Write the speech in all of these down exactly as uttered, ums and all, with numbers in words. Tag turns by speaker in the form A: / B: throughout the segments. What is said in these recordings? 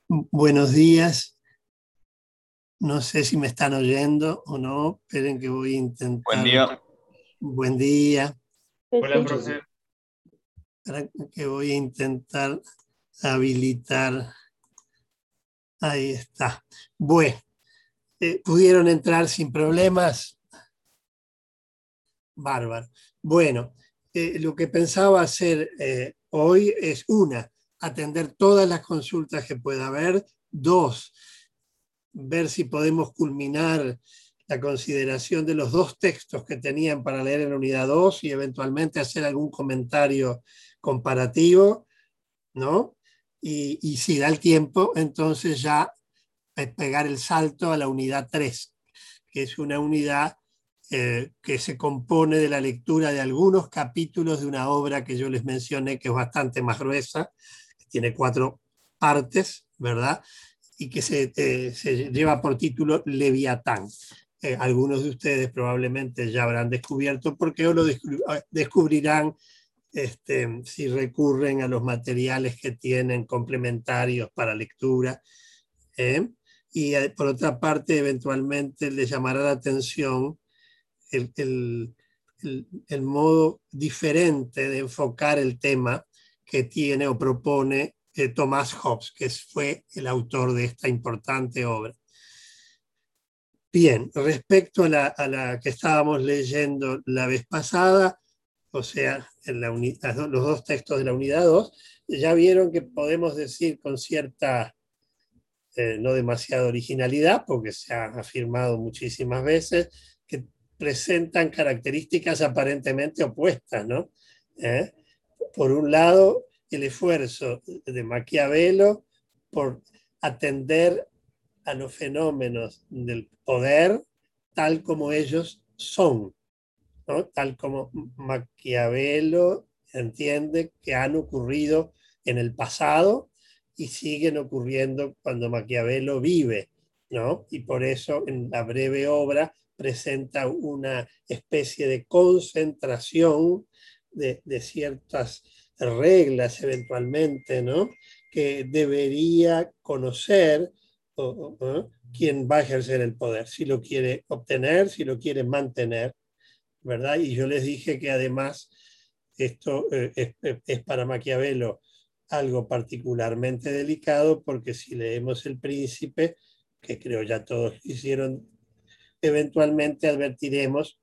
A: Buenos días, no sé si me están oyendo o no, esperen que voy a
B: Buen
A: intentar.
B: día.
A: Buen día,
B: Hola, profe.
A: espera que voy a intentar habilitar. Ahí está. Bueno, eh, ¿pudieron entrar sin problemas? Bárbaro. Bueno, eh, lo que pensaba hacer eh, hoy es una, atender todas las consultas que pueda haber. Dos, ver si podemos culminar la consideración de los dos textos que tenían para leer en la unidad dos y eventualmente hacer algún comentario comparativo, ¿no? Y, y si da el tiempo, entonces ya pegar el salto a la unidad tres, que es una unidad eh, que se compone de la lectura de algunos capítulos de una obra que yo les mencioné, que es bastante más gruesa, que tiene cuatro partes, ¿verdad? Y que se, eh, se lleva por título Leviatán. Eh, algunos de ustedes probablemente ya habrán descubierto por qué o lo descubrirán este, si recurren a los materiales que tienen complementarios para lectura. ¿eh? Y eh, por otra parte, eventualmente les llamará la atención el, el, el, el modo diferente de enfocar el tema que tiene o propone eh, Thomas Hobbes, que fue el autor de esta importante obra. Bien, respecto a la, a la que estábamos leyendo la vez pasada, o sea, en la unidad, los dos textos de la unidad dos, ya vieron que podemos decir con cierta, eh, no demasiada originalidad, porque se ha afirmado muchísimas veces, que presentan características aparentemente opuestas, ¿no? ¿Eh? Por un lado, el esfuerzo de Maquiavelo por atender a los fenómenos del poder tal como ellos son, ¿no? Tal como Maquiavelo entiende que han ocurrido en el pasado y siguen ocurriendo cuando Maquiavelo vive, ¿no? Y por eso en la breve obra presenta una especie de concentración de, de ciertas reglas eventualmente, ¿no? Que debería conocer o, o, quien va a ejercer el poder, si lo quiere obtener, si lo quiere mantener, ¿verdad? Y yo les dije que además esto eh, es, es para Maquiavelo algo particularmente delicado, porque si leemos El Príncipe, que creo ya todos hicieron, eventualmente advertiremos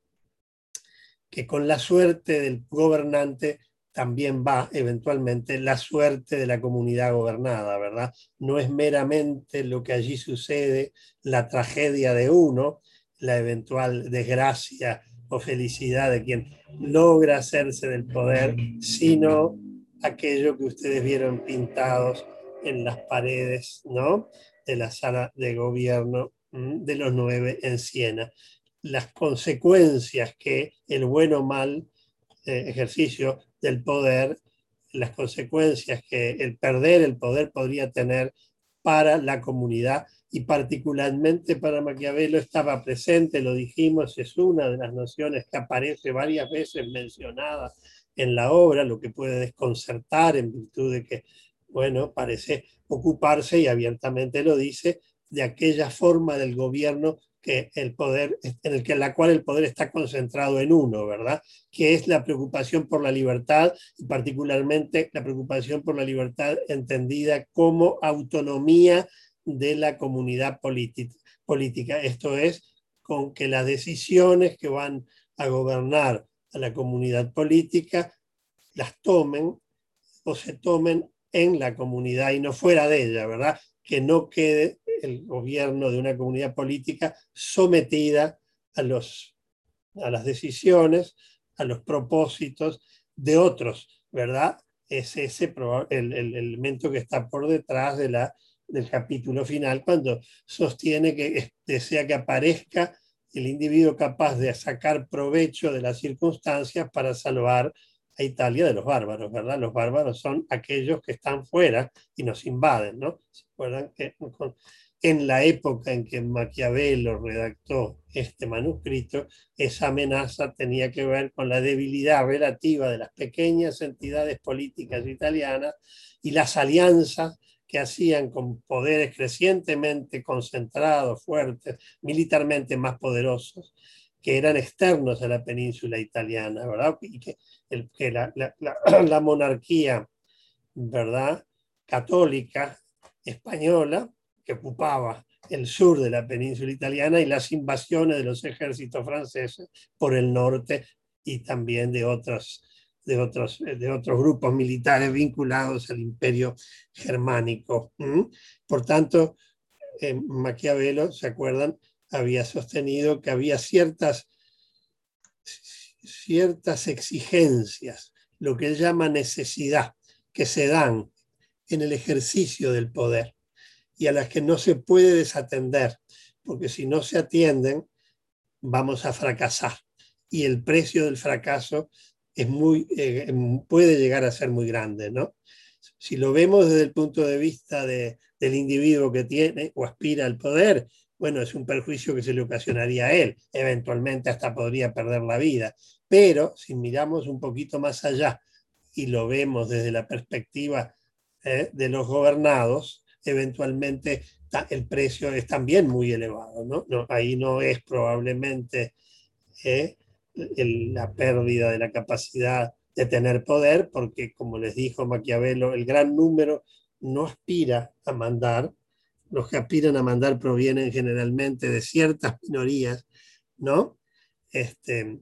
A: que con la suerte del gobernante también va eventualmente la suerte de la comunidad gobernada, ¿verdad? No es meramente lo que allí sucede, la tragedia de uno, la eventual desgracia o felicidad de quien logra hacerse del poder, sino aquello que ustedes vieron pintados en las paredes, ¿no? De la sala de gobierno de los nueve en Siena. Las consecuencias que el bueno o mal eh, ejercicio del poder, las consecuencias que el perder el poder podría tener para la comunidad, y particularmente para Maquiavelo estaba presente, lo dijimos, es una de las nociones que aparece varias veces mencionada en la obra, lo que puede desconcertar en virtud de que, bueno, parece ocuparse, y abiertamente lo dice, de aquella forma del gobierno que el poder, en el que la cual el poder está concentrado en uno, ¿verdad? Que es la preocupación por la libertad, y particularmente la preocupación por la libertad entendida como autonomía de la comunidad política. Esto es, con que las decisiones que van a gobernar a la comunidad política las tomen o se tomen en la comunidad y no fuera de ella, ¿verdad? Que no quede el gobierno de una comunidad política sometida a, los, a las decisiones, a los propósitos de otros, ¿verdad? Es ese el, el elemento que está por detrás de la, del capítulo final, cuando sostiene que desea que aparezca el individuo capaz de sacar provecho de las circunstancias para salvar a Italia de los bárbaros, ¿verdad? Los bárbaros son aquellos que están fuera y nos invaden, ¿no? ¿Se acuerdan que en la época en que Maquiavelo redactó este manuscrito, esa amenaza tenía que ver con la debilidad relativa de las pequeñas entidades políticas italianas y las alianzas que hacían con poderes crecientemente concentrados, fuertes, militarmente más poderosos, que eran externos a la península italiana, ¿verdad? Y que, el, que la, la, la, la monarquía, ¿verdad?, católica española, que ocupaba el sur de la península italiana, y las invasiones de los ejércitos franceses por el norte y también de otros, de otros, de otros grupos militares vinculados al imperio germánico. ¿Mm? Por tanto, eh, Maquiavelo, ¿se acuerdan?, había sostenido que había ciertas, ciertas exigencias, lo que él llama necesidad, que se dan en el ejercicio del poder y a las que no se puede desatender, porque si no se atienden vamos a fracasar, y el precio del fracaso es muy, eh, puede llegar a ser muy grande, ¿no? Si lo vemos desde el punto de vista de, del individuo que tiene o aspira al poder, bueno, es un perjuicio que se le ocasionaría a él, eventualmente hasta podría perder la vida, pero si miramos un poquito más allá y lo vemos desde la perspectiva eh, de los gobernados, eventualmente el precio es también muy elevado, ¿no? No, ahí no es probablemente eh, el, la pérdida de la capacidad de tener poder, porque como les dijo Maquiavelo, el gran número no aspira a mandar, los que aspiran a mandar provienen generalmente de ciertas minorías, ¿no? Este,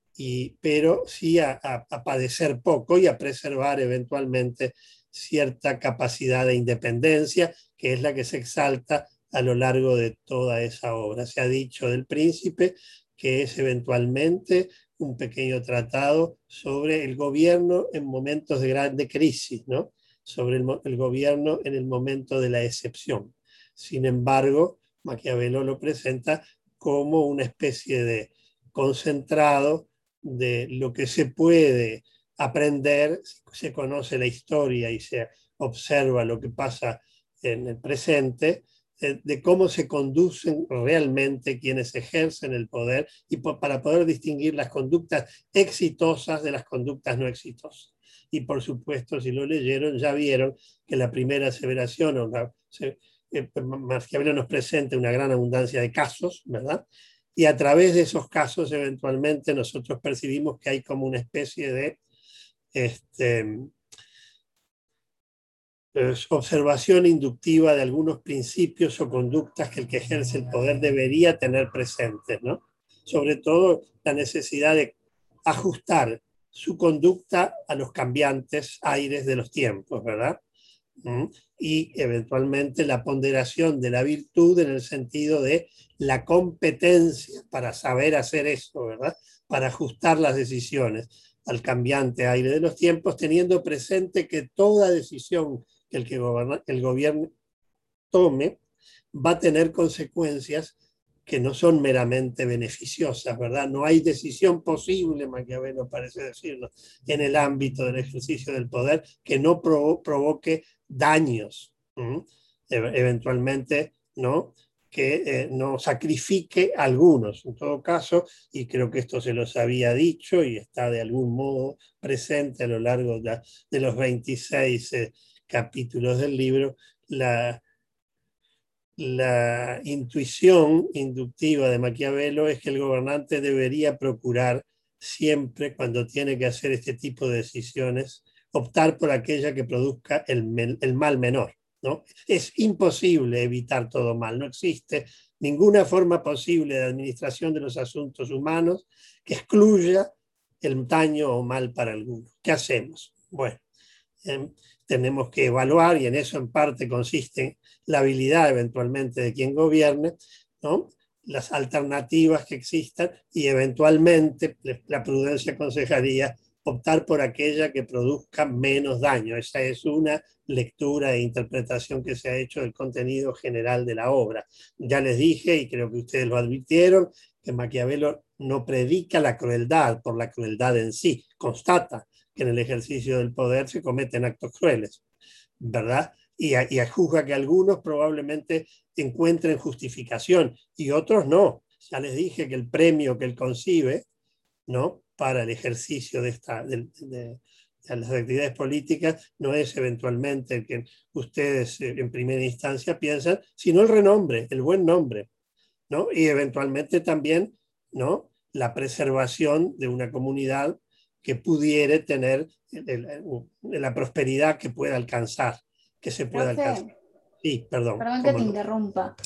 A: y, pero sí a, a, a padecer poco y a preservar eventualmente cierta capacidad de independencia, que es la que se exalta a lo largo de toda esa obra. Se ha dicho del Príncipe que es eventualmente un pequeño tratado sobre el gobierno en momentos de grande crisis, ¿no? Sobre el, el gobierno en el momento de la excepción. Sin embargo, Maquiavelo lo presenta como una especie de concentrado de lo que se puede aprender, se conoce la historia y se observa lo que pasa en el presente, de cómo se conducen realmente quienes ejercen el poder y para poder distinguir las conductas exitosas de las conductas no exitosas. Y por supuesto, si lo leyeron, ya vieron que la primera aseveración, o la, se, eh, Maquiavelo nos presenta una gran abundancia de casos, ¿verdad? Y a través de esos casos, eventualmente, nosotros percibimos que hay como una especie de este, observación inductiva de algunos principios o conductas que el que ejerce el poder debería tener presentes, ¿no? Sobre todo la necesidad de ajustar su conducta a los cambiantes aires de los tiempos, ¿verdad? ¿Mm? Y eventualmente la ponderación de la virtud en el sentido de la competencia para saber hacer eso, ¿verdad? Para ajustar las decisiones al cambiante aire de los tiempos, teniendo presente que toda decisión que el, que goberna, el gobierno tome va a tener consecuencias que no son meramente beneficiosas, ¿verdad? No hay decisión posible, Maquiavelo parece decirlo, en el ámbito del ejercicio del poder que no provo provoque daños, ¿Mm? eventualmente, ¿no? Que eh, no sacrifique a algunos. En todo caso, y creo que esto se los había dicho y está de algún modo presente a lo largo de, la, de los veintiséis eh, capítulos del libro, la, la intuición inductiva de Maquiavelo es que el gobernante debería procurar siempre, cuando tiene que hacer este tipo de decisiones, optar por aquella que produzca el, el mal menor, ¿no? Es imposible evitar todo mal, no existe ninguna forma posible de administración de los asuntos humanos que excluya el daño o mal para alguno. ¿Qué hacemos? Bueno, eh, tenemos que evaluar, y en eso en parte consiste la habilidad eventualmente de quien gobierne, ¿no? Las alternativas que existan, y eventualmente la prudencia aconsejaría optar por aquella que produzca menos daño. Esa es una lectura e interpretación que se ha hecho del contenido general de la obra. Ya les dije, y creo que ustedes lo advirtieron, que Maquiavelo no predica la crueldad por la crueldad en sí, constata que en el ejercicio del poder se cometen actos crueles, ¿verdad? Y, y juzga que algunos probablemente encuentren justificación y otros no. Ya les dije que el premio que él concibe, ¿no?, para el ejercicio de, esta, de, de, a las actividades políticas no es eventualmente el que ustedes en primera instancia piensan, sino el renombre, el buen nombre, ¿no? Y eventualmente también, ¿no?, la preservación de una comunidad que pudiere tener el, el, la prosperidad que pueda alcanzar, que se pueda
B: Profe,
A: alcanzar. Sí, perdón,
B: perdón que
A: cómo
B: te
A: no.
B: interrumpa.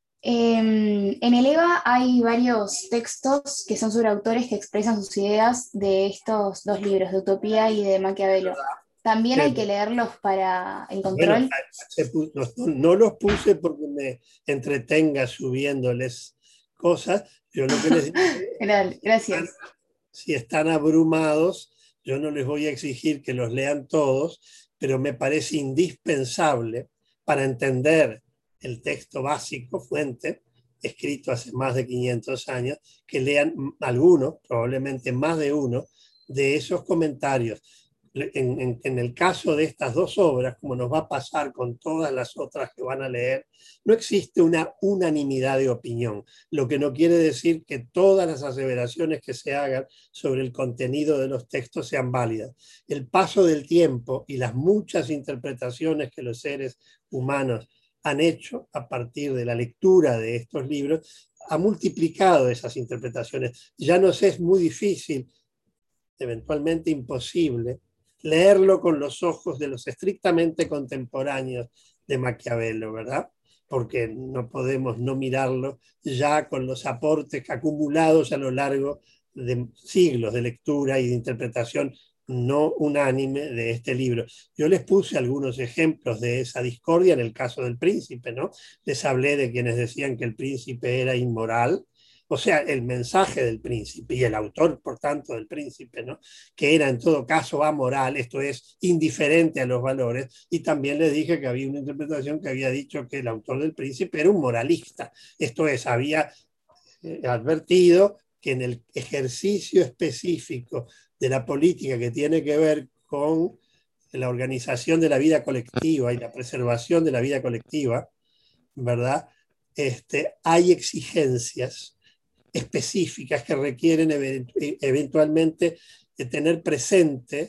B: Eh, en el EVA hay varios textos que son sobre autores que expresan sus ideas de estos dos libros, de Utopía y de Maquiavelo. También hay que
A: Eh,
B: leerlos para el
A: Bueno,
B: control.
A: se pu- no, no los puse porque me entretenga subiéndoles cosas. Yo lo que les dije,
B: Gra-
A: si están,
B: Gracias.
A: si están abrumados, yo no les voy a exigir que los lean todos, pero me parece indispensable para entender el texto básico, fuente, escrito hace más de quinientos años, que lean algunos, probablemente más de uno, de esos comentarios. En, en, en, el caso de estas dos obras, como nos va a pasar con todas las otras que van a leer, no existe una unanimidad de opinión, lo que no quiere decir que todas las aseveraciones que se hagan sobre el contenido de los textos sean válidas. El paso del tiempo y las muchas interpretaciones que los seres humanos han hecho a partir de la lectura de estos libros ha multiplicado esas interpretaciones. Ya nos es muy difícil, eventualmente imposible, leerlo con los ojos de los estrictamente contemporáneos de Maquiavelo, ¿verdad? Porque no podemos no mirarlo ya con los aportes acumulados a lo largo de siglos de lectura y de interpretación no unánime de este libro. Yo les puse algunos ejemplos de esa discordia en el caso del Príncipe, ¿no? Les hablé de quienes decían que el Príncipe era inmoral, o sea, el mensaje del Príncipe y el autor, por tanto, del Príncipe, ¿no?, que era en todo caso amoral, esto es, indiferente a los valores, y también le dije que había una interpretación que había dicho que el autor del Príncipe era un moralista, esto es, había eh, advertido que en el ejercicio específico de la política que tiene que ver con la organización de la vida colectiva y la preservación de la vida colectiva, ¿verdad? Este, hay exigencias específicas que requieren eventualmente de tener presente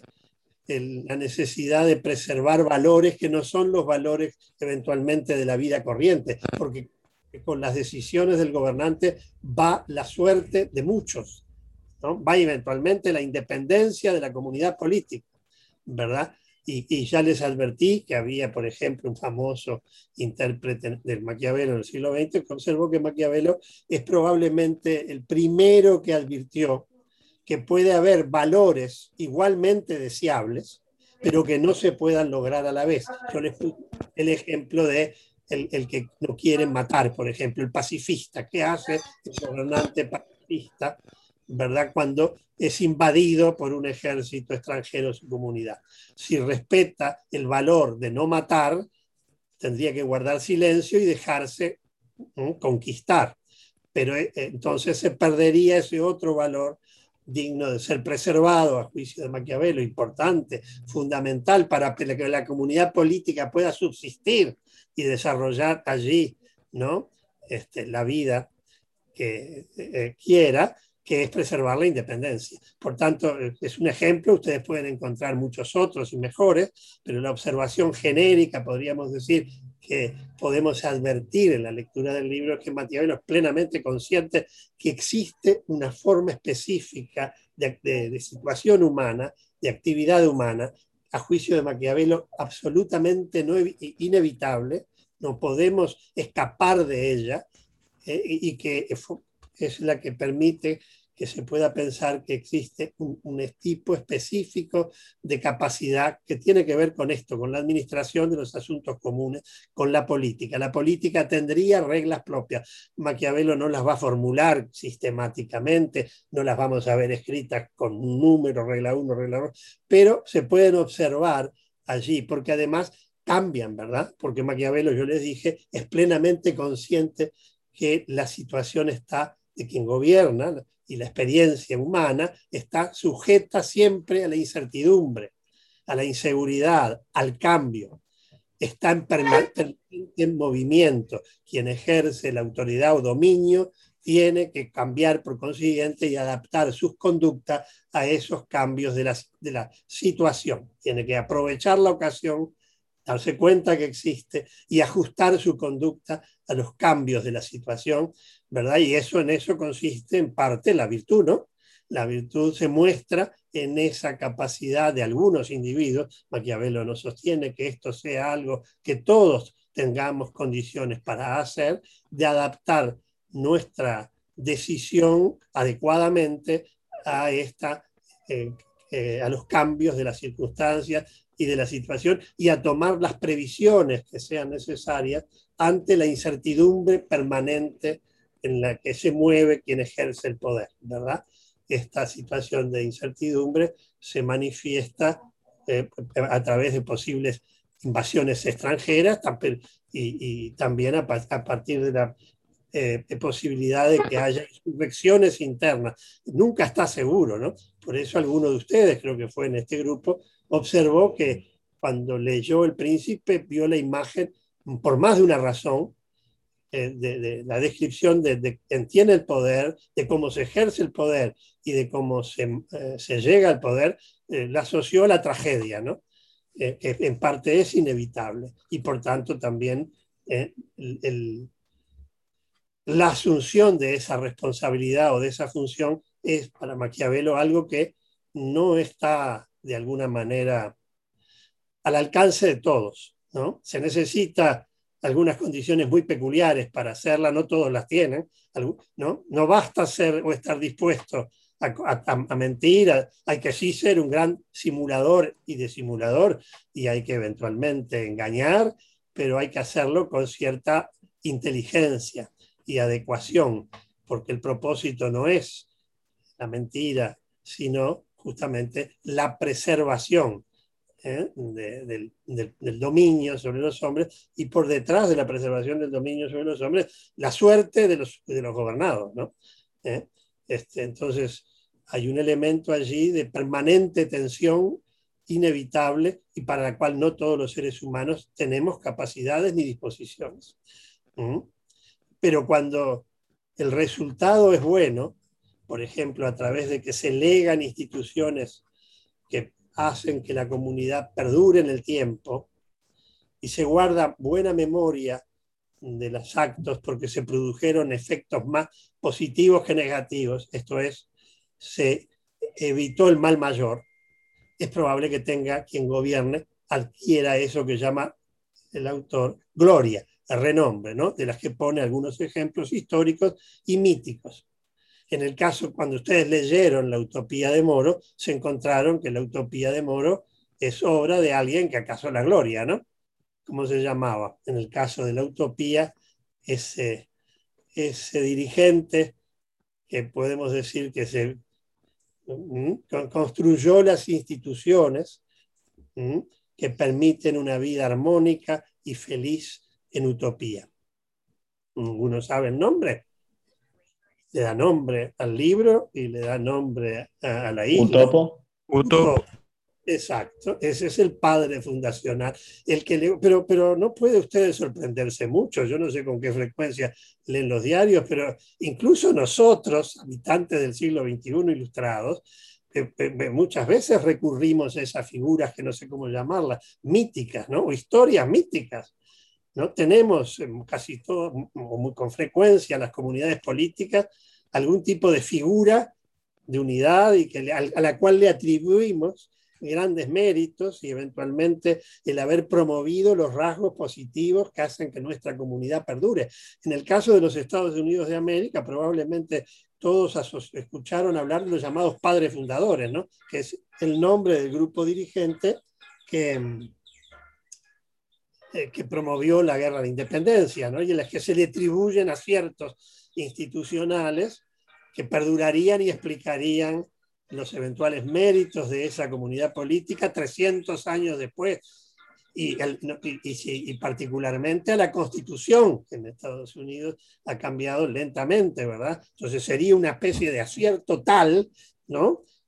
A: el, la necesidad de preservar valores que no son los valores eventualmente de la vida corriente, porque con las decisiones del gobernante va la suerte de muchos, ¿no? Va eventualmente la independencia de la comunidad política, ¿verdad? Y, y, ya les advertí que había, por ejemplo, un famoso intérprete del Maquiavelo en el siglo veinte que observó que Maquiavelo es probablemente el primero que advirtió que puede haber valores igualmente deseables, pero que no se puedan lograr a la vez. Yo les puse el ejemplo de el, el que no quieren matar, por ejemplo, el pacifista. ¿Qué hace el gobernante pacifista, ¿verdad?, cuando es invadido por un ejército extranjero en su comunidad? Si respeta el valor de no matar, tendría que guardar silencio y dejarse ¿no?, conquistar. Pero eh, entonces se perdería ese otro valor digno de ser preservado, a juicio de Maquiavelo, importante, fundamental para que la comunidad política pueda subsistir y desarrollar allí, ¿no?, este, la vida que eh, quiera, que es preservar la independencia. Por tanto, es un ejemplo, ustedes pueden encontrar muchos otros y mejores, pero la observación genérica, podríamos decir, que podemos advertir en la lectura del libro es que Maquiavelo es plenamente consciente que existe una forma específica de, de, de situación humana, de actividad humana, a juicio de Maquiavelo, absolutamente no, inevitable, no podemos escapar de ella, eh, y que es la que permite que se pueda pensar que existe un, un tipo específico de capacidad que tiene que ver con esto, con la administración de los asuntos comunes, con la política. La política tendría reglas propias. Maquiavelo no las va a formular sistemáticamente, no las vamos a ver escritas con un número, regla uno, regla dos, pero se pueden observar allí, porque además cambian, ¿verdad? Porque Maquiavelo, yo les dije, es plenamente consciente que la situación está de quien gobierna y la experiencia humana está sujeta siempre a la incertidumbre, a la inseguridad, al cambio. Está en permanente movimiento. Quien ejerce la autoridad o dominio tiene que cambiar por consiguiente y adaptar sus conductas a esos cambios de la, de la situación. Tiene que aprovechar la ocasión, darse cuenta que existe y ajustar su conducta a los cambios de la situación, ¿verdad? Y eso, en eso consiste en parte la virtud, ¿no? La virtud se muestra en esa capacidad de algunos individuos. Maquiavelo no sostiene que esto sea algo que todos tengamos condiciones para hacer, de adaptar nuestra decisión adecuadamente a, esta, eh, eh, a los cambios de las circunstancias y de la situación, y a tomar las previsiones que sean necesarias ante la incertidumbre permanente en la que se mueve quien ejerce el poder, ¿verdad? Esta situación de incertidumbre se manifiesta eh, a través de posibles invasiones extranjeras y, y también a, a partir de la eh, posibilidad de que haya insurrecciones internas. Nunca está seguro, ¿no? Por eso alguno de ustedes, creo que fue en este grupo, observó que cuando leyó El Príncipe vio la imagen, por más de una razón, eh, de, de la descripción de, de quien tiene el poder, de cómo se ejerce el poder y de cómo se, eh, se llega al poder, eh, la asoció a la tragedia, ¿no? Eh, que en parte es inevitable y por tanto también eh, el, el, la asunción de esa responsabilidad o de esa función es para Maquiavelo algo que no está de alguna manera al alcance de todos, ¿no? Se necesita algunas condiciones muy peculiares para hacerla, no todos las tienen, ¿no? No basta ser o estar dispuesto a, a, a mentir, a, hay que sí ser un gran simulador y disimulador, y hay que eventualmente engañar, pero hay que hacerlo con cierta inteligencia y adecuación, porque el propósito no es la mentira, sino justamente la preservación ¿eh? de, del, del, del dominio sobre los hombres, y por detrás de la preservación del dominio sobre los hombres, la suerte de los, de los gobernados, ¿no? ¿Eh? Este, entonces, hay un elemento allí de permanente tensión inevitable y para la cual no todos los seres humanos tenemos capacidades ni disposiciones. ¿Mm? Pero cuando el resultado es bueno, por ejemplo, a través de que se legan instituciones que hacen que la comunidad perdure en el tiempo y se guarda buena memoria de los actos porque se produjeron efectos más positivos que negativos, esto es, se evitó el mal mayor, es probable que tenga quien gobierne, adquiera eso que llama el autor gloria, el renombre, ¿no? De las que pone algunos ejemplos históricos y míticos. En el caso, cuando ustedes leyeron La Utopía de Moro, se encontraron que La Utopía de Moro es obra de alguien que acaso la gloria, ¿no? ¿Cómo se llamaba? En el caso de La Utopía, ese, ese dirigente que podemos decir que se construyó las instituciones que permiten una vida armónica y feliz en utopía. ¿Uno sabe el nombre? Le da nombre al libro y le da nombre a, a la isla.
C: Utopo.
A: Utopo. Exacto, ese es el padre fundacional. El que le, pero, pero no puede ustedes sorprenderse mucho, yo no sé con qué frecuencia leen los diarios, pero incluso nosotros, habitantes del siglo veintiuno ilustrados, eh, eh, muchas veces recurrimos a esas figuras que no sé cómo llamarlas, míticas, ¿no? O historias míticas. ¿No? Tenemos casi todo, o muy con frecuencia, las comunidades políticas, algún tipo de figura de unidad y que, a la cual le atribuimos grandes méritos y eventualmente el haber promovido los rasgos positivos que hacen que nuestra comunidad perdure. En el caso de los Estados Unidos de América, probablemente todos escucharon hablar de los llamados padres fundadores, ¿no? Que es el nombre del grupo dirigente que, eh, que promovió la guerra de independencia, ¿no? Y en las que se le atribuyen aciertos institucionales que perdurarían y explicarían los eventuales méritos de esa comunidad política trescientos años después, y, el, y, y, y particularmente a la Constitución, que en Estados Unidos ha cambiado lentamente, ¿verdad? Entonces sería una especie de acierto tal, ¿no?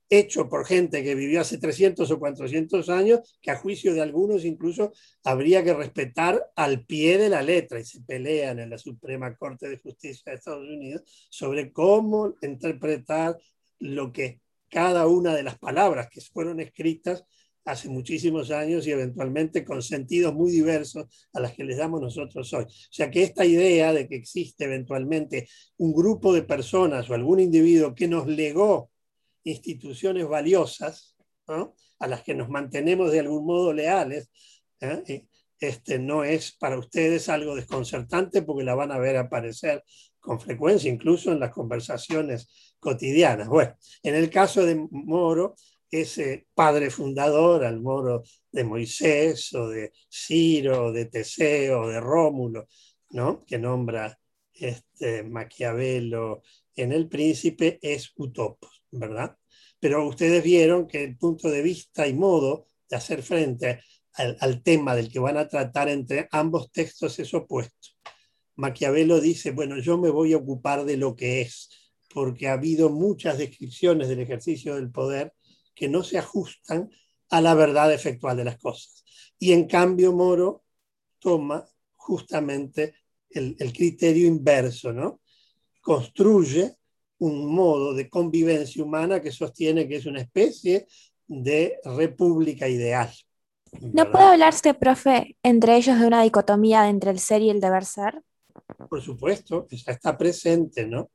A: hecho por gente que vivió hace trescientos o cuatrocientos años, que a juicio de algunos incluso habría que respetar al pie de la letra, y se pelean en la Suprema Corte de Justicia de Estados Unidos sobre cómo interpretar lo que cada una de las palabras que fueron escritas hace muchísimos años y eventualmente con sentidos muy diversos a las que les damos nosotros hoy. O sea que esta idea de que existe eventualmente un grupo de personas o algún individuo que nos legó instituciones valiosas, ¿no?, a las que nos mantenemos de algún modo leales, ¿eh? Este, no es para ustedes algo desconcertante porque la van a ver aparecer con frecuencia, incluso en las conversaciones cotidianas. Bueno, en el caso de Moro, ese padre fundador, al Moro de Moisés o de Ciro, de Teseo, o de Rómulo, ¿no?, que nombra este, Maquiavelo en El Príncipe, es Utopos, ¿verdad? Pero ustedes vieron que el punto de vista y modo de hacer frente al, al tema del que van a tratar entre ambos textos es opuesto. Maquiavelo dice, bueno, yo me voy a ocupar de lo que es, porque ha habido muchas descripciones del ejercicio del poder que no se ajustan a la verdad efectual de las cosas. Y en cambio Moro toma justamente el, el criterio inverso, ¿no? Construye un modo de convivencia humana que sostiene que es una especie de república ideal,
C: ¿No puede
A: ¿verdad?
C: hablarse, profe, entre ellos de una dicotomía entre el ser y el deber ser?
A: Por supuesto, ya está presente, ¿no?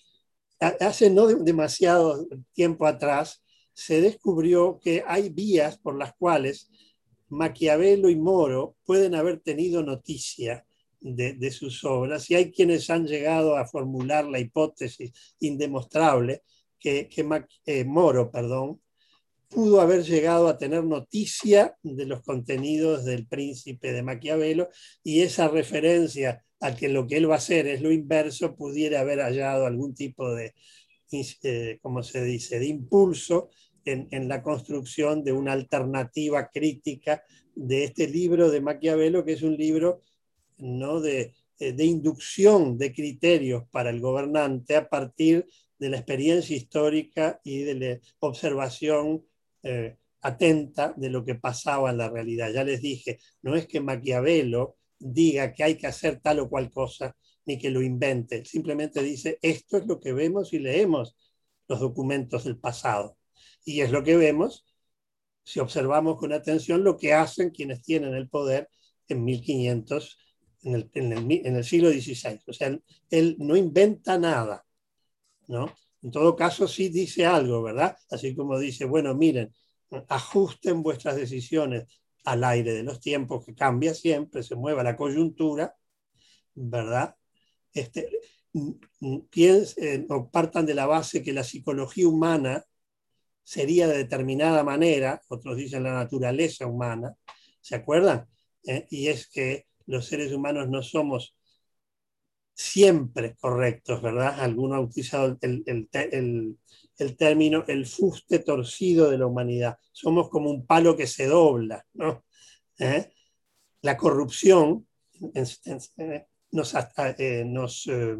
A: Hace no demasiado tiempo atrás se descubrió que hay vías por las cuales Maquiavelo y Moro pueden haber tenido noticia de, de sus obras, y hay quienes han llegado a formular la hipótesis indemostrable que, que Mac, eh, Moro, perdón, pudo haber llegado a tener noticia de los contenidos del Príncipe de Maquiavelo, y esa referencia a que lo que él va a hacer es lo inverso pudiera haber hallado algún tipo de, eh, ¿cómo se dice?, de impulso en, en la construcción de una alternativa crítica de este libro de Maquiavelo, que es un libro, ¿no?, de, de inducción de criterios para el gobernante a partir de la experiencia histórica y de la observación eh, atenta de lo que pasaba en la realidad. Ya les dije, no es que Maquiavelo diga que hay que hacer tal o cual cosa, ni que lo invente, simplemente dice, esto es lo que vemos y leemos los documentos del pasado. Y es lo que vemos si observamos con atención lo que hacen quienes tienen el poder en mil quinientos, en el, en el, en el siglo dieciséis. O sea, él, él no inventa nada, ¿no? En todo caso, sí dice algo, ¿verdad? Así como dice, bueno, miren, ajusten vuestras decisiones al aire de los tiempos, que cambia siempre, se mueva la coyuntura, ¿verdad? Este, piensen o partan de la base que la psicología humana sería de determinada manera, otros dicen la naturaleza humana, ¿se acuerdan? ¿Eh? Y es que los seres humanos no somos siempre correctos, ¿verdad? Alguno ha utilizado el, el, el, el término el fuste torcido de la humanidad. Somos como un palo que se dobla, ¿no? ¿Eh? La corrupción nos, eh, nos eh,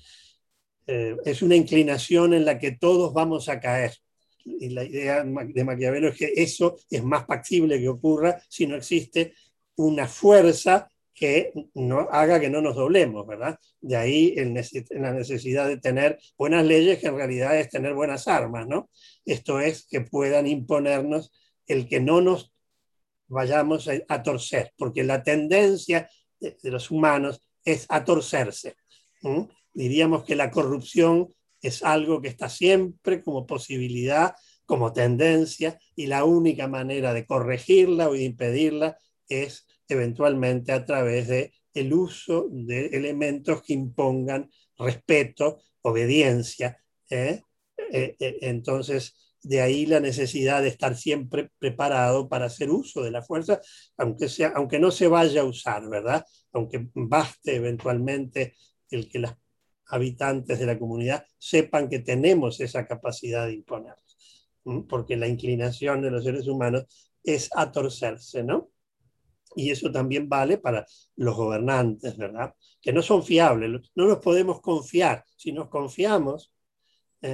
A: eh, es una inclinación en la que todos vamos a caer. Y la idea de Maquiavelo es que eso es más factible que ocurra si no existe una fuerza que no haga que no nos doblemos, ¿verdad? De ahí el, la necesidad de tener buenas leyes, que en realidad es tener buenas armas, ¿no? Esto es, que puedan imponernos el que no nos vayamos a, a torcer, porque la tendencia de, de los humanos es a torcerse. ¿Mm? Diríamos que la corrupción es algo que está siempre como posibilidad, como tendencia, y la única manera de corregirla o de impedirla es eventualmente a través de el uso de elementos que impongan respeto, obediencia. ¿eh? Eh, eh, entonces, de ahí la necesidad de estar siempre preparado para hacer uso de la fuerza, aunque, sea, aunque no se vaya a usar, ¿verdad? Aunque baste eventualmente el que las habitantes de la comunidad sepan que tenemos esa capacidad de imponer, porque la inclinación de los seres humanos es a torcerse, ¿no? Y eso también vale para los gobernantes, ¿verdad? Que no son fiables, no nos podemos confiar. Si nos confiamos, ¿eh?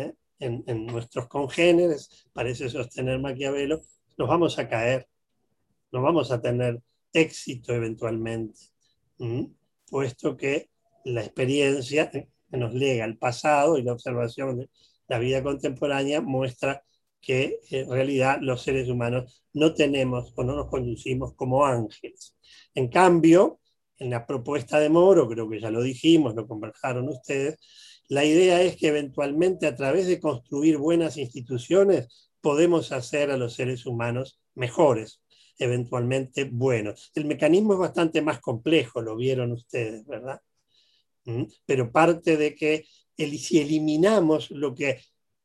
A: en, en nuestros congéneres, parece sostener Maquiavelo, nos vamos a caer, no vamos a tener éxito eventualmente, ¿Mm? puesto que la experiencia que nos lega al pasado y la observación de la vida contemporánea muestra que en realidad los seres humanos no tenemos o no nos conducimos como ángeles. En cambio, en la propuesta de Moro, creo que ya lo dijimos, lo conversaron ustedes, la idea es que eventualmente a través de construir buenas instituciones podemos hacer a los seres humanos mejores, eventualmente buenos. El mecanismo es bastante más complejo, lo vieron ustedes, ¿verdad? ¿Mm? Pero parte de que el, si eliminamos lo que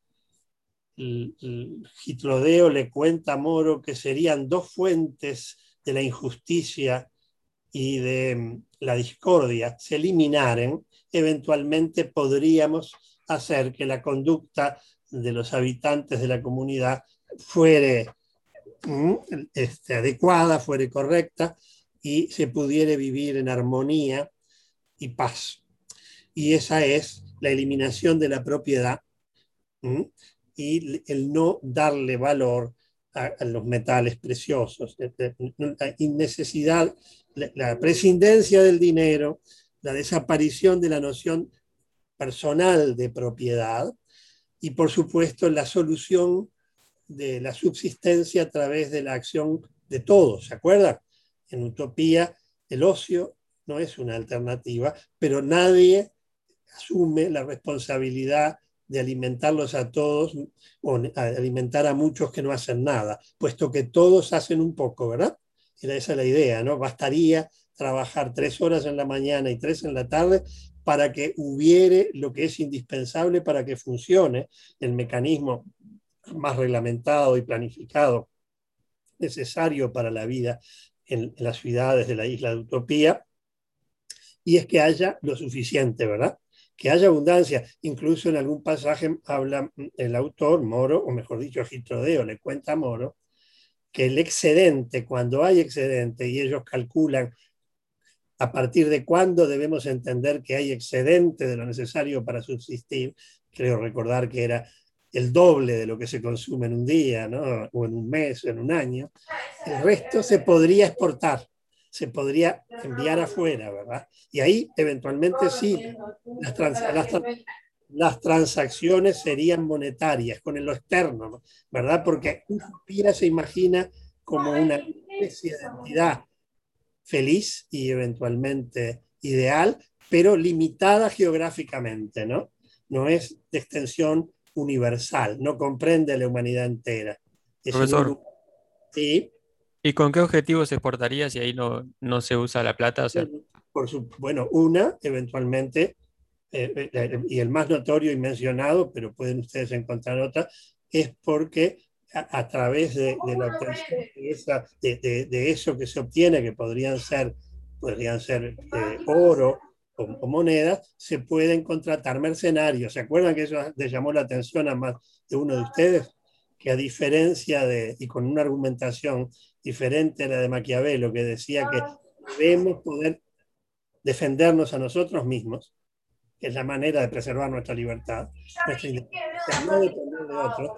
A: Gitrodeo le cuenta a Moro, que serían dos fuentes de la injusticia y de la discordia, se eliminaren, eventualmente podríamos hacer que la conducta de los habitantes de la comunidad fuere este, adecuada, fuere correcta y se pudiera vivir en armonía y paz. Y esa es la eliminación de la propiedad ¿sí? y el no darle valor a, a los metales preciosos, la innecesidad, la, la prescindencia del dinero, la desaparición de la noción personal de propiedad y, por supuesto, la solución de la subsistencia a través de la acción de todos. ¿Se acuerdan? En Utopía, el ocio no es una alternativa, pero nadie asume la responsabilidad de alimentarlos a todos o alimentar a muchos que no hacen nada, puesto que todos hacen un poco, ¿verdad? Era esa la idea, ¿no? Bastaría trabajar tres horas en la mañana y tres en la tarde para que hubiere lo que es indispensable para que funcione el mecanismo más reglamentado y planificado necesario para la vida en, en las ciudades de la isla de Utopía, y es que haya lo suficiente, ¿verdad? Que haya abundancia. Incluso en algún pasaje habla el autor, Moro, o mejor dicho, Gitrodeo, le cuenta a Moro, que el excedente, cuando hay excedente, y ellos calculan a partir de cuándo debemos entender que hay excedente de lo necesario para subsistir, creo recordar que era el doble de lo que se consume en un día, ¿no? O en un mes, o en un año, el resto se podría exportar, se podría enviar afuera, ¿verdad? Y ahí eventualmente sí, las, trans, las, las transacciones serían monetarias con lo externo, ¿verdad? Porque Utopía se imagina como una especie de entidad feliz y eventualmente ideal, pero limitada geográficamente, ¿no? No es de extensión universal, no comprende la humanidad entera. Es
D: Profesor,
A: un... ¿Sí?
D: ¿y con qué objetivo se exportaría si ahí no, no se usa la plata? O sea,
A: Por su, bueno, una, eventualmente, eh, eh, y el más notorio y mencionado, pero pueden ustedes encontrar otra, es porque a, a través de, de la obtención de, esa, de, de, de, eso que se obtiene, que podrían ser, podrían ser eh, oro o, o monedas, se pueden contratar mercenarios. ¿Se acuerdan que eso les llamó la atención a más de uno de ustedes? Que a diferencia de, y con una argumentación diferente a la de Maquiavelo, que decía que debemos poder defendernos a nosotros mismos, que es la manera de preservar nuestra libertad, nuestra independencia, no depender de otros.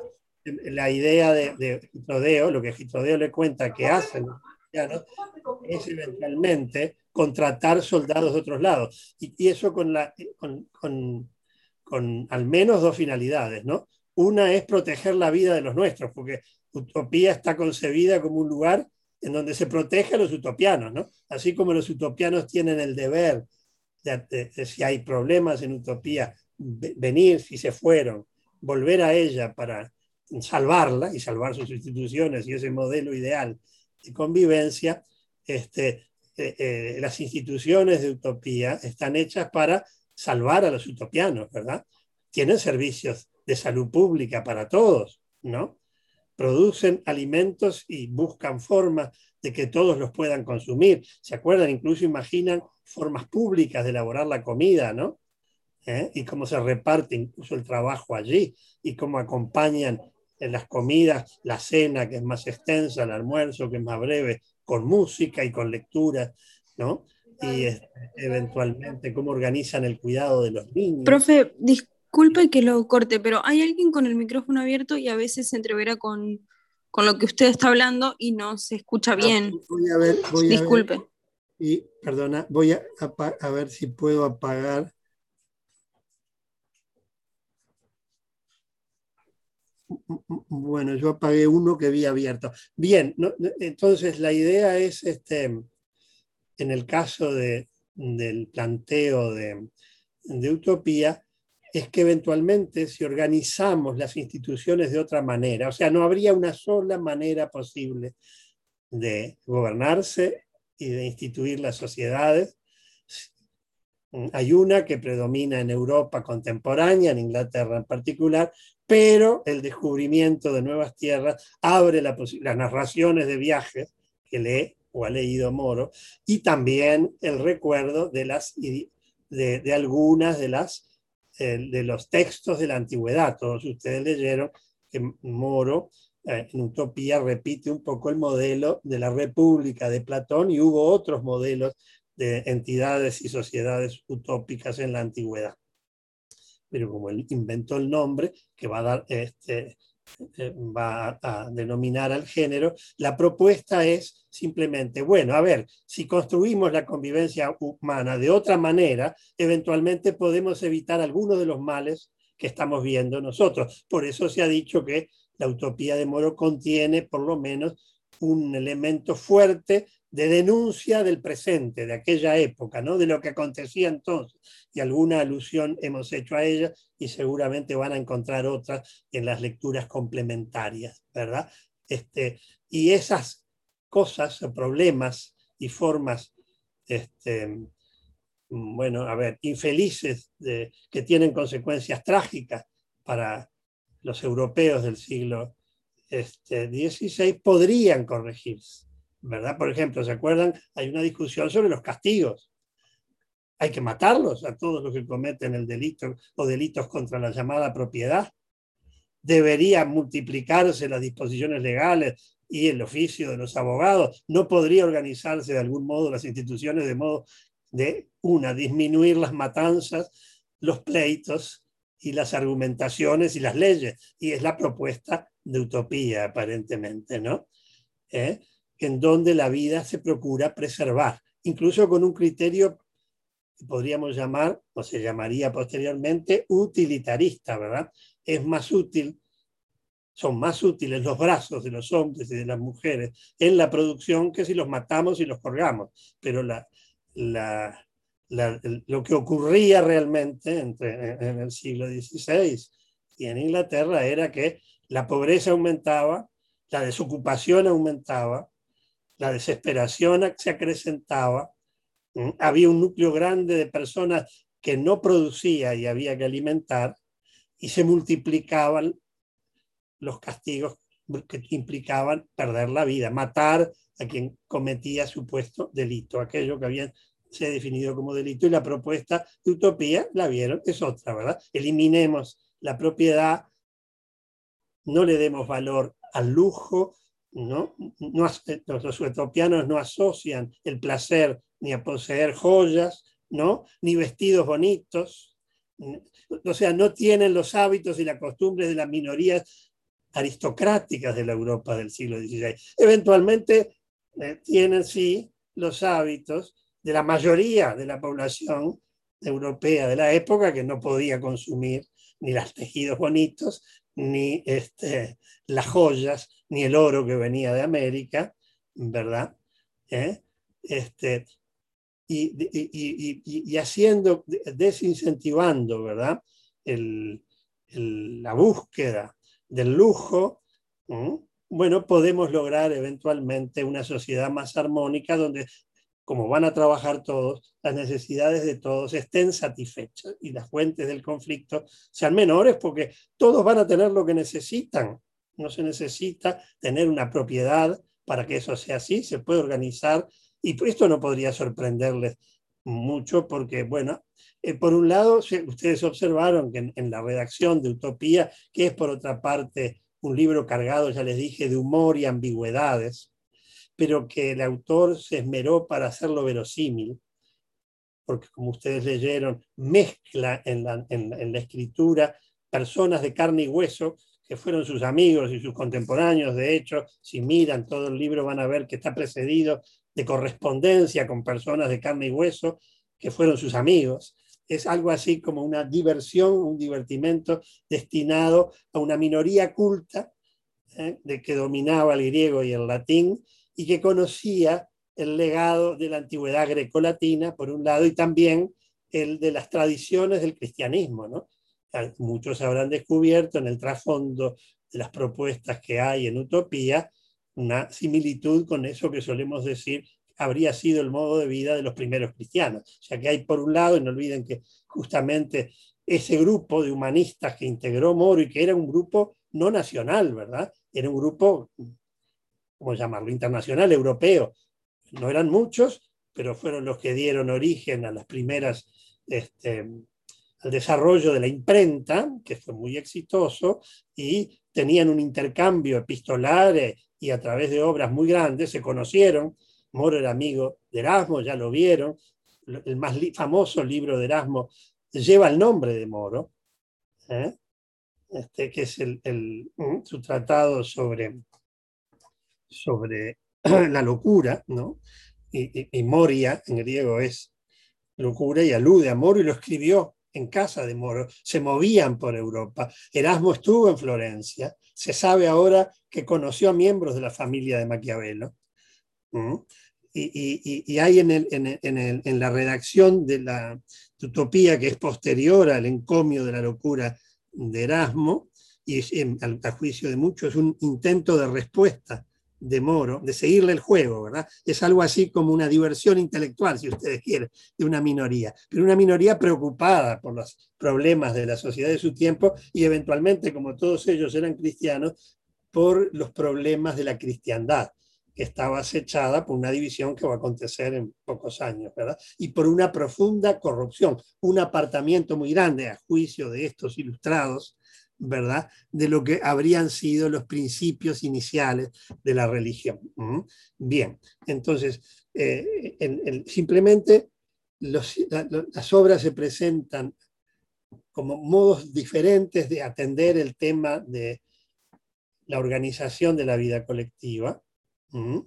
A: La idea de, de Gitrodeo, lo que Gitrodeo le cuenta que hacen los cristianos, es eventualmente contratar soldados de otros lados. Y, y eso con, la, con, con, con al menos dos finalidades, ¿no? Una es proteger la vida de los nuestros, porque Utopía está concebida como un lugar en donde se protege a los utopianos, ¿no? Así como los utopianos tienen el deber de, de, de si hay problemas en Utopía, venir si se fueron, volver a ella para salvarla y salvar sus instituciones y ese modelo ideal de convivencia, este, eh, eh, las instituciones de Utopía están hechas para salvar a los utopianos, ¿verdad? Tienen servicios de salud pública para todos, ¿no? Producen alimentos y buscan formas de que todos los puedan consumir. ¿Se acuerdan? Incluso imaginan formas públicas de elaborar la comida, ¿no? ¿Eh? Y cómo se reparte incluso el trabajo allí y cómo acompañan en las comidas la cena, que es más extensa, el almuerzo, que es más breve, con música y con lectura, ¿no? Y este, eventualmente cómo organizan el cuidado de los niños.
E: Profe, dis disculpe que lo corte, pero hay alguien con el micrófono abierto y a veces se entreverá con, con lo que usted está hablando y no se escucha bien.
A: Voy a ver, voy a
E: Disculpe.
A: ver. Y, perdona, voy a, a ver si puedo apagar. Bueno, yo apagué uno que vi abierto. Bien, ¿no? Entonces la idea es, este, en el caso de, del planteo de, de utopía, es que eventualmente si organizamos las instituciones de otra manera, o sea, no habría una sola manera posible de gobernarse y de instituir las sociedades. Hay una que predomina en Europa contemporánea, en Inglaterra en particular, pero el descubrimiento de nuevas tierras abre la las narraciones de viajes que lee o ha leído Moro, y también el recuerdo de, las, de, de algunas de, las, eh, de los textos de la antigüedad. Todos ustedes leyeron que Moro eh, en Utopía repite un poco el modelo de la República de Platón, y hubo otros modelos de entidades y sociedades utópicas en la antigüedad. Pero como él inventó el nombre que va a, dar, este, va a denominar al género, la propuesta es simplemente, bueno, a ver, si construimos la convivencia humana de otra manera, eventualmente podemos evitar algunos de los males que estamos viendo nosotros. Por eso se ha dicho que la utopía de Moro contiene por lo menos un elemento fuerte de denuncia del presente, de aquella época, ¿no? De lo que acontecía entonces. Y alguna alusión hemos hecho a ella y seguramente van a encontrar otras en las lecturas complementarias, ¿verdad? Este, y esas cosas, problemas y formas, este, bueno, a ver, infelices, de, que tienen consecuencias trágicas para los europeos del siglo este, dieciséis, podrían corregirse, ¿verdad? Por ejemplo, ¿se acuerdan? Hay una discusión sobre los castigos. Hay que matarlos a todos los que cometen el delito o delitos contra la llamada propiedad. Deberían multiplicarse las disposiciones legales y el oficio de los abogados. No podría organizarse de algún modo las instituciones de modo de, una, disminuir las matanzas, los pleitos y las argumentaciones y las leyes. Y es la propuesta de utopía, aparentemente, ¿no? ¿Eh? En donde la vida se procura preservar, incluso con un criterio que podríamos llamar, o se llamaría posteriormente, utilitarista, ¿verdad? Es más útil, son más útiles los brazos de los hombres y de las mujeres en la producción que si los matamos y los colgamos. Pero la, la, la, lo que ocurría realmente entre, en el siglo dieciséis y en Inglaterra era que la pobreza aumentaba, la desocupación aumentaba, la desesperación se acrecentaba, había un núcleo grande de personas que no producía y había que alimentar, y se multiplicaban los castigos que implicaban perder la vida, matar a quien cometía supuesto delito, aquello que habían se ha definido como delito. Y la propuesta de utopía, la vieron, es otra, ¿verdad? Eliminemos la propiedad, no le demos valor al lujo, ¿no? No, los utopianos no asocian el placer ni a poseer joyas, ¿no? Ni vestidos bonitos, o sea, no tienen los hábitos y las costumbres de las minorías aristocráticas de la Europa del siglo dieciséis. Eventualmente eh, tienen sí los hábitos de la mayoría de la población europea de la época, que no podía consumir ni los tejidos bonitos, ni este, las joyas, ni el oro que venía de América, ¿verdad? ¿Eh? Este, y, y, y, y, haciendo, desincentivando, ¿verdad? El, el, la búsqueda del lujo, ¿eh? Bueno, podemos lograr eventualmente una sociedad más armónica donde, como van a trabajar todos, las necesidades de todos estén satisfechas y las fuentes del conflicto sean menores, porque todos van a tener lo que necesitan. No se necesita tener una propiedad para que eso sea así, se puede organizar, y esto no podría sorprenderles mucho porque, bueno, eh, por un lado, ustedes observaron que en, en la redacción de Utopía, que es por otra parte un libro cargado, ya les dije, de humor y ambigüedades, pero que el autor se esmeró para hacerlo verosímil, porque como ustedes leyeron, mezcla en la, en, en la escritura personas de carne y hueso, que fueron sus amigos y sus contemporáneos. De hecho, si miran todo el libro van a ver que está precedido de correspondencia con personas de carne y hueso, que fueron sus amigos. Es algo así como una diversión, un divertimento destinado a una minoría culta, ¿eh? de que dominaba el griego y el latín, y que conocía el legado de la antigüedad grecolatina, por un lado, y también el de las tradiciones del cristianismo, ¿no? Muchos habrán descubierto en el trasfondo de las propuestas que hay en Utopía una similitud con eso que solemos decir habría sido el modo de vida de los primeros cristianos. O sea que hay por un lado, y no olviden que justamente ese grupo de humanistas que integró Moro, y que era un grupo no nacional, ¿verdad? Era un grupo, ¿cómo llamarlo?, internacional, europeo. No eran muchos, pero fueron los que dieron origen a las primeras, este, al desarrollo de la imprenta, que fue muy exitoso, y tenían un intercambio epistolar eh, y a través de obras muy grandes se conocieron. Moro era amigo de Erasmo, ya lo vieron. El más li famoso libro de Erasmo lleva el nombre de Moro, ¿eh? este, que es el, el, su tratado sobre, sobre la locura, ¿no? Y, y, y Moria en griego es locura y alude a Moro, y lo escribió en casa de Moro. Se movían por Europa. Erasmo estuvo en Florencia. Se sabe ahora que conoció a miembros de la familia de Maquiavelo. ¿Mm? Y, y, y hay en, el, en, el, en, el, en la redacción de la Utopía, que es posterior al encomio de la locura de Erasmo, y en, al, a juicio de muchos, es un intento de respuesta de Moro, de seguirle el juego, ¿verdad? Es algo así como una diversión intelectual, si ustedes quieren, de una minoría, pero una minoría preocupada por los problemas de la sociedad de su tiempo, y eventualmente, como todos ellos eran cristianos, por los problemas de la cristiandad, que estaba acechada por una división que va a acontecer en pocos años, ¿verdad? Y por una profunda corrupción, un apartamiento muy grande, a juicio de estos ilustrados, ¿verdad?, de lo que habrían sido los principios iniciales de la religión. ¿Mm? Bien, entonces, eh, el, el, simplemente los, la, las obras se presentan como modos diferentes de atender el tema de la organización de la vida colectiva. ¿Mm?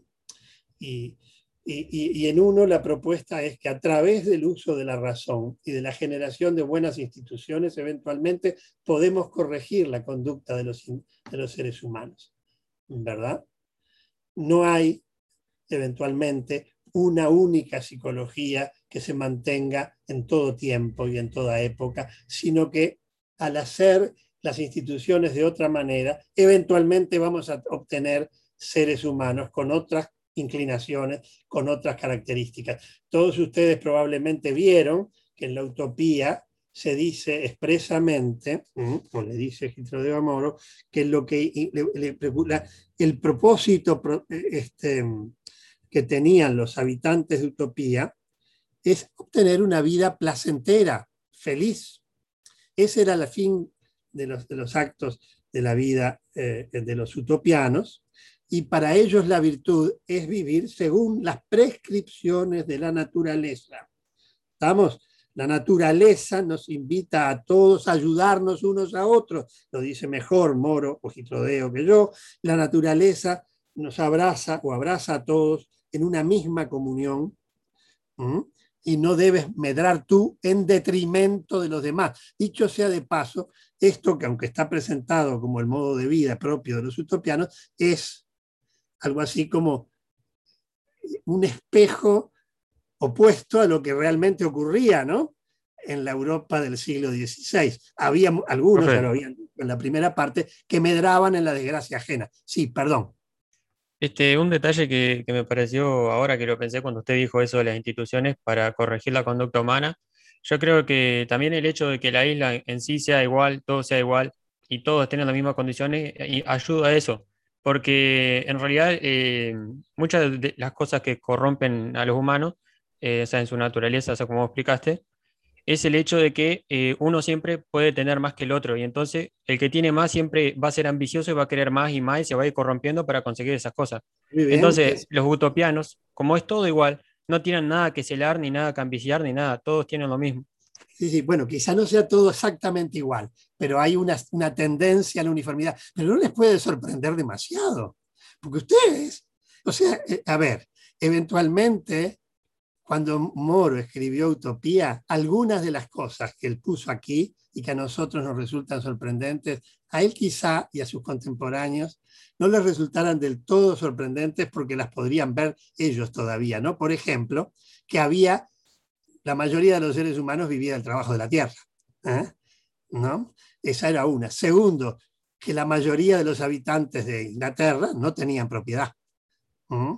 A: Y, y, y en uno la propuesta es que a través del uso de la razón y de la generación de buenas instituciones, eventualmente podemos corregir la conducta de los, de los seres humanos, ¿verdad? No hay eventualmente una única psicología que se mantenga en todo tiempo y en toda época, sino que al hacer las instituciones de otra manera, eventualmente vamos a obtener seres humanos con otras inclinaciones, con otras características. Todos ustedes probablemente vieron que en la Utopía se dice expresamente, o le dice Gitrodeo a Moro, que, lo que le, le, la, el propósito este, que tenían los habitantes de Utopía es obtener una vida placentera, feliz. Ese era el fin de los, de los actos de la vida eh, de los utopianos, y para ellos la virtud es vivir según las prescripciones de la naturaleza. ¿Estamos? La naturaleza nos invita a todos a ayudarnos unos a otros, lo dice mejor Moro o Gitrodeo que yo. La naturaleza nos abraza o abraza a todos en una misma comunión, ¿Mm? y no debes medrar tú en detrimento de los demás. Dicho sea de paso, esto que aunque está presentado como el modo de vida propio de los utopianos, es algo así como un espejo opuesto a lo que realmente ocurría, ¿no?, en la Europa del siglo dieciséis. Había algunos,
D: Profe,
A: ya lo habían en la primera parte, que medraban en la desgracia ajena. Sí, perdón.
D: Este, un detalle que, que me pareció ahora que lo pensé cuando usted dijo eso de las instituciones para corregir la conducta humana, yo creo que también el hecho de que la isla en sí sea igual, todo sea igual y todos tengan las mismas condiciones, y ayuda a eso, porque en realidad eh, muchas de las cosas que corrompen a los humanos, eh, o sea, en su naturaleza, o sea, como explicaste, es el hecho de que eh, uno siempre puede tener más que el otro, y entonces el que tiene más siempre va a ser ambicioso y va a querer más y más y se va a ir corrompiendo para conseguir esas cosas.
A: Muy bien.
D: Entonces,
A: Es,
D: los utopianos, como es todo igual, no tienen nada que celar, ni nada que ambiciar, ni nada, todos tienen lo mismo.
A: Sí, sí, bueno, quizá no sea todo exactamente igual, pero hay una, una tendencia a la uniformidad. Pero no les puede sorprender demasiado, porque ustedes, o sea, eh, a ver, eventualmente, cuando Moro escribió Utopía, algunas de las cosas que él puso aquí y que a nosotros nos resultan sorprendentes, a él quizá y a sus contemporáneos no les resultaran del todo sorprendentes porque las podrían ver ellos todavía, ¿no? Por ejemplo, que había, la mayoría de los seres humanos vivía del trabajo de la tierra, ¿eh? ¿No? Esa era una. Segundo, que la mayoría de los habitantes de Inglaterra no tenían propiedad. ¿Mm?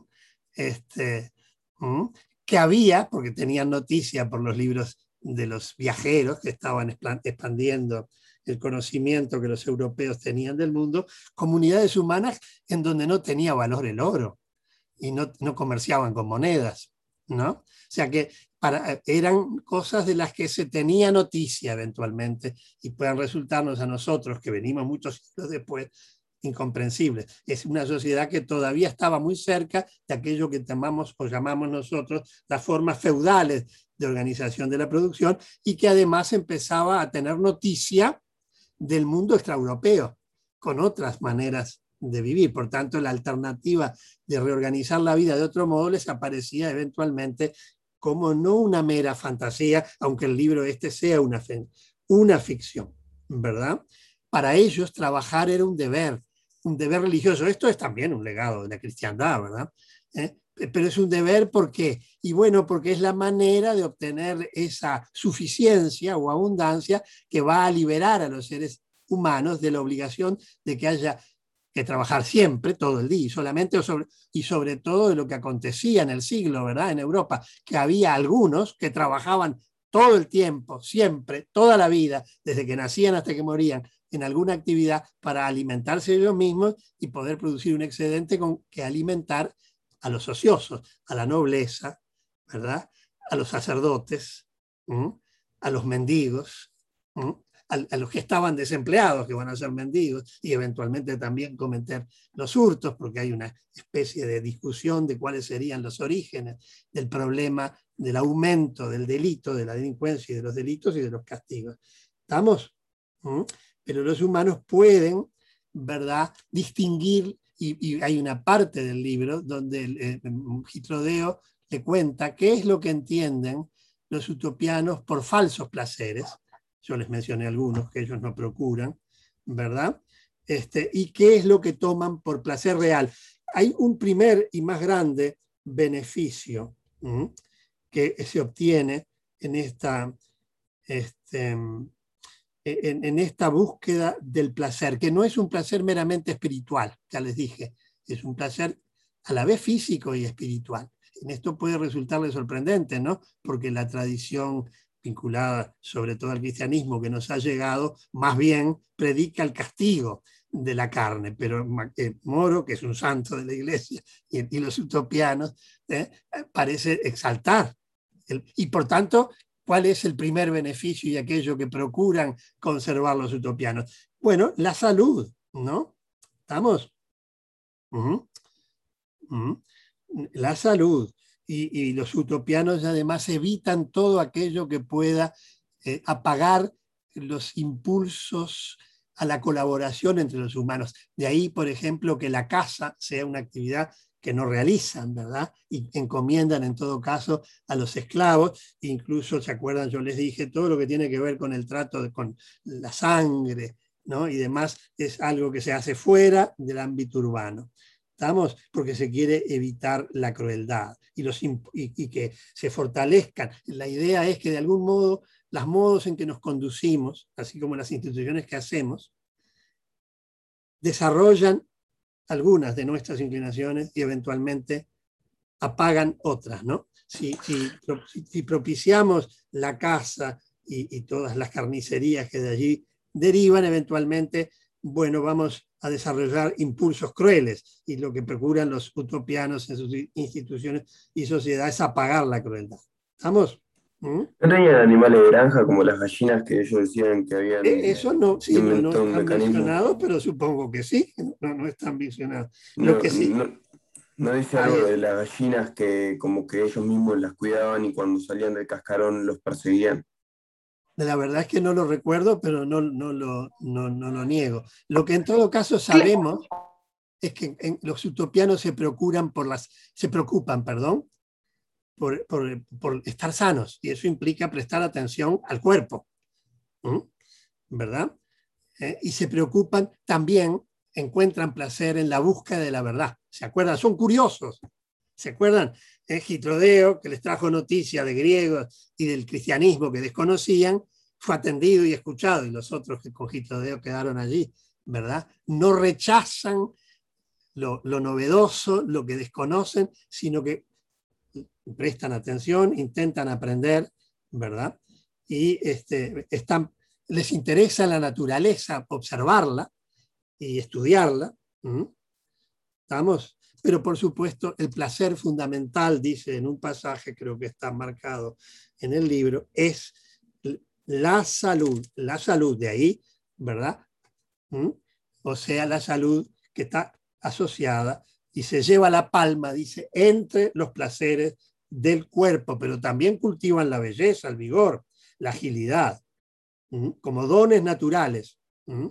A: Este, ¿Mm? Que había, porque tenían noticia por los libros de los viajeros que estaban expandiendo el conocimiento que los europeos tenían del mundo, comunidades humanas en donde no tenía valor el oro y no, no comerciaban con monedas, ¿no? O sea que para, eran cosas de las que se tenía noticia eventualmente y puedan resultarnos a nosotros, que venimos muchos siglos después, incomprensible. Es una sociedad que todavía estaba muy cerca de aquello que llamamos o llamamos nosotros las formas feudales de organización de la producción y que además empezaba a tener noticia del mundo extraeuropeo con otras maneras de vivir. Por tanto, la alternativa de reorganizar la vida de otro modo les aparecía eventualmente como no una mera fantasía, aunque el libro este sea una, una ficción, ¿verdad? Para ellos trabajar era un deber, un deber religioso. Esto es también un legado de la cristiandad, ¿verdad? ¿Eh? Pero es un deber, ¿por qué? Y bueno, porque es la manera de obtener esa suficiencia o abundancia que va a liberar a los seres humanos de la obligación de que haya que trabajar siempre, todo el día, y solamente sobre, y sobre todo de lo que acontecía en el siglo, ¿verdad? En Europa, que había algunos que trabajaban todo el tiempo, siempre, toda la vida, desde que nacían hasta que morían, en alguna actividad para alimentarse ellos mismos y poder producir un excedente con que alimentar a los ociosos, a la nobleza, ¿verdad? A los sacerdotes, ¿m? A los mendigos, ¿m? A, a los que estaban desempleados, que van a ser mendigos, y eventualmente también cometer los hurtos, porque hay una especie de discusión de cuáles serían los orígenes del problema del aumento del delito, de la delincuencia y de los delitos y de los castigos. ¿Estamos? ¿Mm? Pero los humanos pueden, ¿verdad?, distinguir, y, y hay una parte del libro donde el, el, Gitrodeo le cuenta qué es lo que entienden los utopianos por falsos placeres. Yo les mencioné algunos que ellos no procuran, ¿verdad? Este, y qué es lo que toman por placer real. Hay un primer y más grande beneficio ¿m? que se obtiene en esta, este, en, en esta búsqueda del placer, que no es un placer meramente espiritual, ya les dije, es un placer a la vez físico y espiritual. En esto puede resultarle sorprendente, ¿no? Porque la tradición vinculada sobre todo al cristianismo que nos ha llegado, más bien predica el castigo de la carne, pero eh, Moro, que es un santo de la iglesia, y, y los utopianos, eh, parece exaltar. El, y por tanto, ¿cuál es el primer beneficio y aquello que procuran conservar los utopianos? Bueno, la salud, ¿no? ¿Estamos? Uh-huh. Uh-huh. La salud. Y, y los utopianos además evitan todo aquello que pueda eh, apagar los impulsos a la colaboración entre los humanos. De ahí, por ejemplo, que la caza sea una actividad que no realizan, ¿verdad? Y encomiendan en todo caso a los esclavos. Incluso, ¿se acuerdan? Yo les dije, todo lo que tiene que ver con el trato de, con la sangre, ¿no? Y demás, es algo que se hace fuera del ámbito urbano. ¿Estamos? Porque se quiere evitar la crueldad y, los, y, y que se fortalezcan. La idea es que de algún modo los modos en que nos conducimos, así como las instituciones que hacemos, desarrollan algunas de nuestras inclinaciones y eventualmente apagan otras, ¿no? Si, si, si propiciamos la caza y, y todas las carnicerías que de allí derivan, eventualmente, bueno, vamos a desarrollar impulsos crueles, y lo que procuran los utopianos en sus instituciones y sociedades es apagar la crueldad. ¿Estamos? ¿Mm?
F: ¿No tenían animales de granja como las gallinas que ellos decían que habían
A: Eh, Eso no, sí, no, no
F: inventado un
A: están
F: mecanismo?
A: mencionados, pero supongo que sí, no, no están mencionados.
F: No,
A: Lo que sí,
F: no, ¿No dice algo de las gallinas que como que ellos mismos las cuidaban y cuando salían del cascarón los perseguían?
A: La verdad es que no lo recuerdo, pero no, no, lo, no, no lo niego. Lo que en todo caso sabemos es que en, los utopianos se preocupan por las, se preocupan, perdón, por, por, por estar sanos, y eso implica prestar atención al cuerpo, ¿Mm? ¿verdad? Eh, y se preocupan también, encuentran placer en la búsqueda de la verdad. ¿Se acuerdan? Son curiosos. ¿Se acuerdan? Eh, Gitrodeo, que les trajo noticias de griegos y del cristianismo que desconocían, fue atendido y escuchado, y los otros que con Gitrodeo quedaron allí, ¿verdad? No rechazan lo, lo novedoso, lo que desconocen, sino que prestan atención, intentan aprender, ¿verdad? Y este, están, les interesa la naturaleza, observarla y estudiarla. ¿Mm? ¿Estamos? Pero por supuesto el placer fundamental, dice en un pasaje, creo que está marcado en el libro, es la salud, la salud de ahí, ¿verdad? ¿Mm? O sea, la salud que está asociada y se lleva la palma, dice, entre los placeres del cuerpo, pero también cultivan la belleza, el vigor, la agilidad, ¿Mm? como dones naturales. ¿Mm?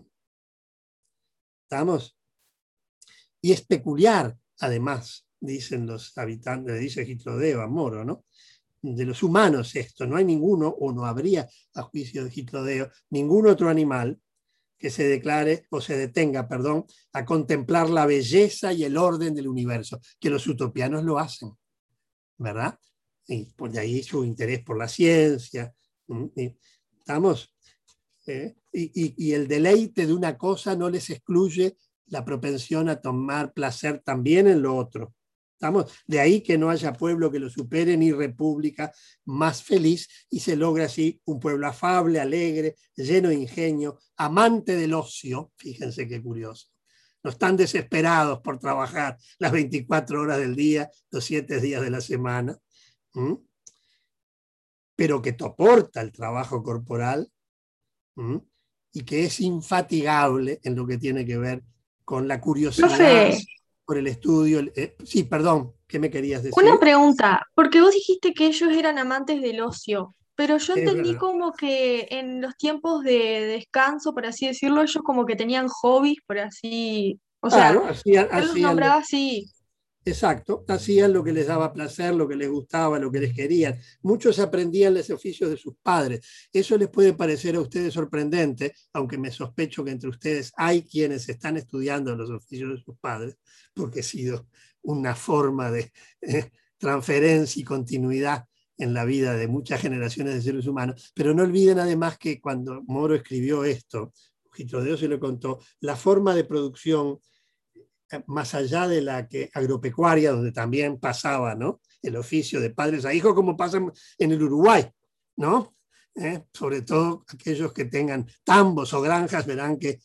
A: ¿Estamos? Y es peculiar, además, dicen los habitantes, dice Gitrodeo a Moro, ¿no? De los humanos esto, no hay ninguno, o no habría, a juicio de Gitrodeo, ningún otro animal que se declare o se detenga, perdón, a contemplar la belleza y el orden del universo, que los utopianos lo hacen, ¿verdad? Y por de ahí su interés por la ciencia. Y, ¿estamos? ¿Eh? Y, y, y el deleite de una cosa no les excluye la propensión a tomar placer también en lo otro. ¿Estamos? De ahí que no haya pueblo que lo supere ni república más feliz, y se logra así un pueblo afable, alegre, lleno de ingenio, amante del ocio. Fíjense qué curioso. No están desesperados por trabajar las veinticuatro horas del día, los siete días de la semana, ¿Mm? pero que soporta el trabajo corporal, ¿Mm? y que es infatigable en lo que tiene que ver con la curiosidad,
G: Profe,
A: por el estudio. Eh, sí, perdón, ¿qué me querías decir?
G: una pregunta, porque vos dijiste que ellos eran amantes del ocio, pero yo
A: Es
G: entendí
A: verdad.
G: como que en los tiempos de descanso, por así decirlo, ellos como que tenían hobbies, por así, o sea,
A: Claro, hacían,
G: él los
A: hacían,
G: nombraba así.
A: exacto, hacían lo que les daba placer, lo que les gustaba, lo que les querían. Muchos aprendían los oficios de sus padres. Eso les puede parecer a ustedes sorprendente, aunque me sospecho que entre ustedes hay quienes están estudiando los oficios de sus padres, porque ha sido una forma de eh, transferencia y continuidad en la vida de muchas generaciones de seres humanos. Pero no olviden además que cuando Moro escribió esto, Gitrodeo se lo contó, la forma de producción más allá de la que agropecuaria, donde también pasaba, ¿no?, el oficio de padres a hijos, como pasa en el Uruguay, ¿no? ¿Eh? Sobre todo aquellos que tengan tambos o granjas verán que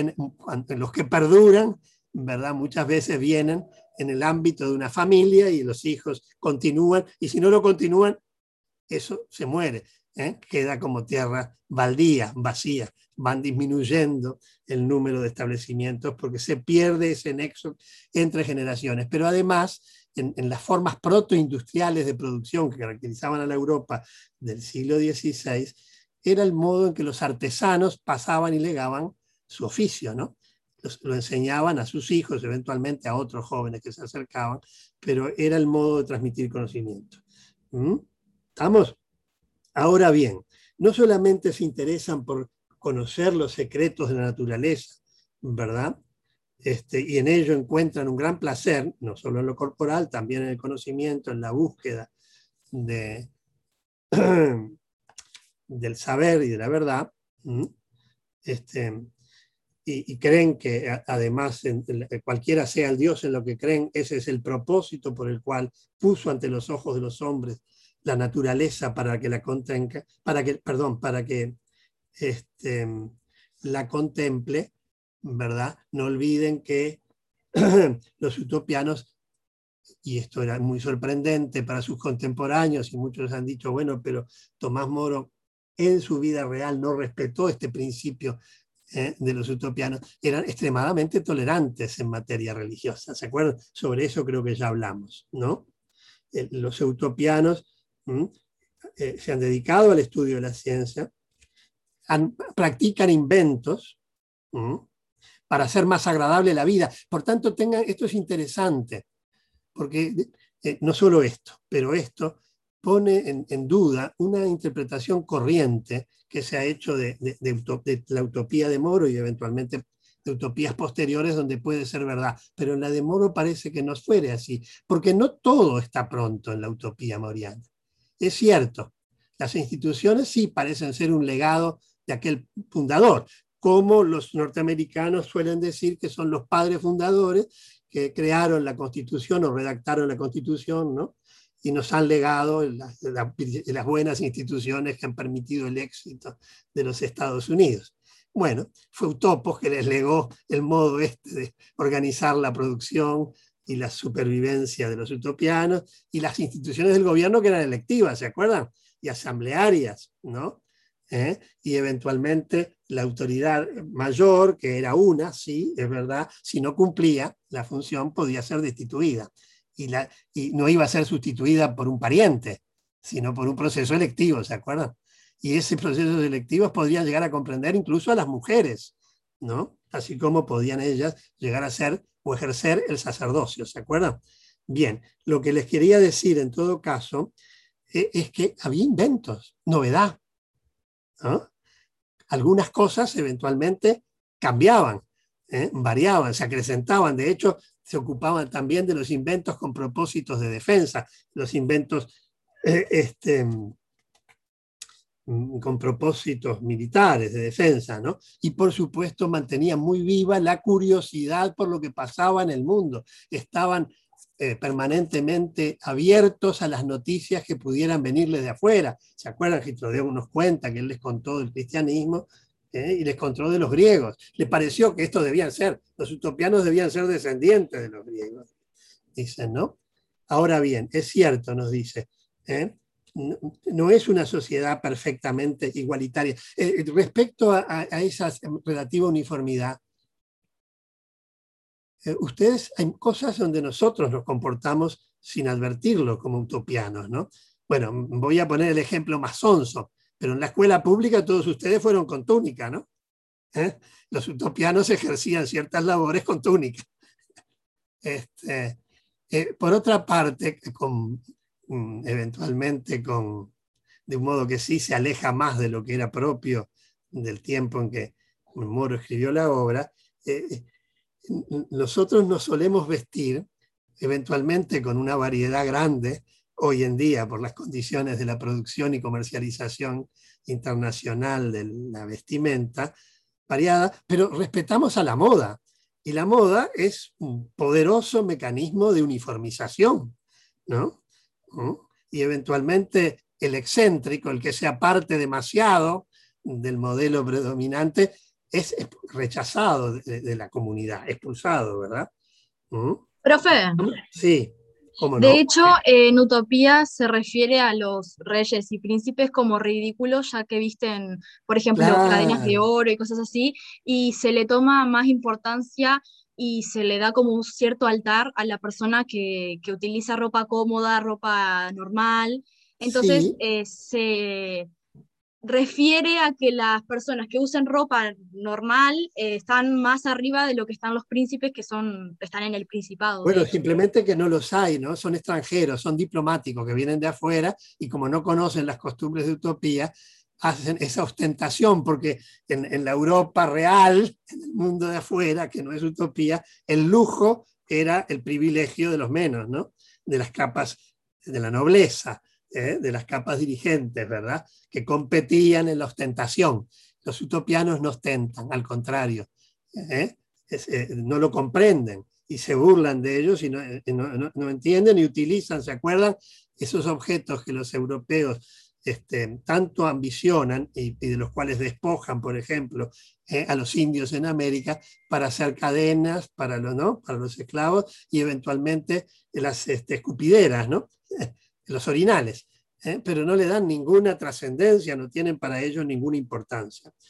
A: los que perduran, ¿verdad?, muchas veces vienen en el ámbito de una familia y los hijos continúan, y si no lo continúan, eso se muere, ¿eh? Queda como tierra baldía, vacía. Van disminuyendo el número de establecimientos porque se pierde ese nexo entre generaciones. Pero además, en, en las formas protoindustriales de producción que caracterizaban a la Europa del siglo dieciséis, era el modo en que los artesanos pasaban y legaban su oficio, ¿no? Los, lo enseñaban a sus hijos, eventualmente a otros jóvenes que se acercaban, pero era el modo de transmitir conocimiento. ¿Mm? ¿Estamos? Ahora bien, no solamente se interesan por conocer los secretos de la naturaleza, ¿verdad? Este, y en ello encuentran un gran placer, no solo en lo corporal, también en el conocimiento, en la búsqueda de, del saber y de la verdad, este, y, y creen que además en, en, cualquiera sea el Dios en lo que creen, ese es el propósito por el cual puso ante los ojos de los hombres la naturaleza para que la contemple, para que, perdón, para que este, la contemple, ¿verdad? No olviden que los utopianos, y esto era muy sorprendente para sus contemporáneos, y muchos han dicho, bueno, pero Tomás Moro en su vida real no respetó este principio ¿eh? de los utopianos, eran extremadamente tolerantes en materia religiosa. ¿Se acuerdan? Sobre eso creo que ya hablamos, ¿no? Eh, los utopianos eh, se han dedicado al estudio de la ciencia, han, practican inventos ¿sí? para hacer más agradable la vida. Por tanto, tengan, esto es interesante, porque eh, no solo esto, pero esto pone en, en duda una interpretación corriente que se ha hecho de, de, de, de la utopía de Moro y eventualmente de utopías posteriores donde puede ser verdad. Pero en la de Moro parece que no fuere así, porque no todo está pronto en la utopía moriana. Es cierto, las instituciones sí parecen ser un legado de aquel fundador, como los norteamericanos suelen decir que son los padres fundadores que crearon la Constitución o redactaron la Constitución, ¿no? Y nos han legado las, las buenas instituciones que han permitido el éxito de los Estados Unidos. Bueno, fue Utopos que les legó el modo este de organizar la producción y la supervivencia de los utopianos, y las instituciones del gobierno que eran electivas, ¿se acuerdan? Y asamblearias, ¿no? ¿Eh? Y eventualmente la autoridad mayor, que era una, sí, es verdad, si no cumplía la función podía ser destituida. Y, la, y no iba a ser sustituida por un pariente, sino por un proceso electivo, ¿se acuerdan? Y ese proceso electivo podría llegar a comprender incluso a las mujeres, ¿no? Así como podían ellas llegar a ser o ejercer el sacerdocio, ¿se acuerdan? Bien, lo que les quería decir en todo caso eh, es que había inventos, novedad, ¿no? Algunas cosas eventualmente cambiaban, ¿eh? variaban, se acrecentaban, de hecho se ocupaban también de los inventos con propósitos de defensa, los inventos eh, este, con propósitos militares de defensa, ¿no? Y por supuesto mantenían muy viva la curiosidad por lo que pasaba en el mundo, estaban eh, permanentemente abiertos a las noticias que pudieran venirles de afuera. ¿Se acuerdan? Hitrodeo nos cuenta que él les contó del cristianismo ¿eh? y les contó de los griegos. Le pareció que estos debían ser, los utopianos debían ser descendientes de los griegos, dicen, ¿no? Ahora bien, es cierto, nos dice, ¿eh? no, no es una sociedad perfectamente igualitaria. Eh, respecto a, a, a esa relativa uniformidad, eh, ustedes, hay cosas donde nosotros nos comportamos sin advertirlo como utopianos, ¿no? Bueno, voy a poner el ejemplo más sonso, pero en la escuela pública todos ustedes fueron con túnica, ¿no? ¿Eh? Los utopianos ejercían ciertas labores con túnica. Este, eh, por otra parte, con, eventualmente con, de un modo que sí se aleja más de lo que era propio del tiempo en que Moro escribió la obra, eh, nosotros nos solemos vestir eventualmente con una variedad grande hoy en día por las condiciones de la producción y comercialización internacional de la vestimenta variada, pero respetamos a la moda. Y la moda es un poderoso mecanismo de uniformización, ¿no? Y eventualmente el excéntrico, el que se aparte demasiado del modelo predominante, es rechazado de, de la comunidad, expulsado, ¿verdad? ¿Mm?
H: Profe.
A: Sí, ¿cómo no?
H: De hecho, en Utopía se refiere a los reyes y príncipes como ridículos, ya que visten, por ejemplo,
A: Claro.
H: cadenas de oro y cosas así, y se le toma más importancia y se le da como un cierto altar a la persona que, que utiliza ropa cómoda, ropa normal. Entonces,
A: Sí.
H: eh, se refiere a que las personas que usan ropa normal eh, están más arriba de lo que están los príncipes, que son, están en el principado.
A: Bueno,
H: de hecho.
A: simplemente que no los hay, ¿no? Son extranjeros, son diplomáticos que vienen de afuera y como no conocen las costumbres de Utopía, hacen esa ostentación, porque en, en la Europa real, en el mundo de afuera, que no es Utopía, el lujo era el privilegio de los menos, ¿no? De las capas de la nobleza, ¿eh? De las capas dirigentes, ¿verdad? Que competían en la ostentación. Los utopianos no ostentan, al contrario, ¿eh? Es, eh, no lo comprenden y se burlan de ellos y no, no, no, no entienden y utilizan, ¿se acuerdan? Esos objetos que los europeos este, tanto ambicionan y, y de los cuales despojan, por ejemplo, eh, a los indios en América para hacer cadenas para, lo, ¿no? para los esclavos y eventualmente las este, escupideras, ¿no? los orinales, ¿eh? pero no le dan ninguna trascendencia, no tienen para ellos ninguna importancia.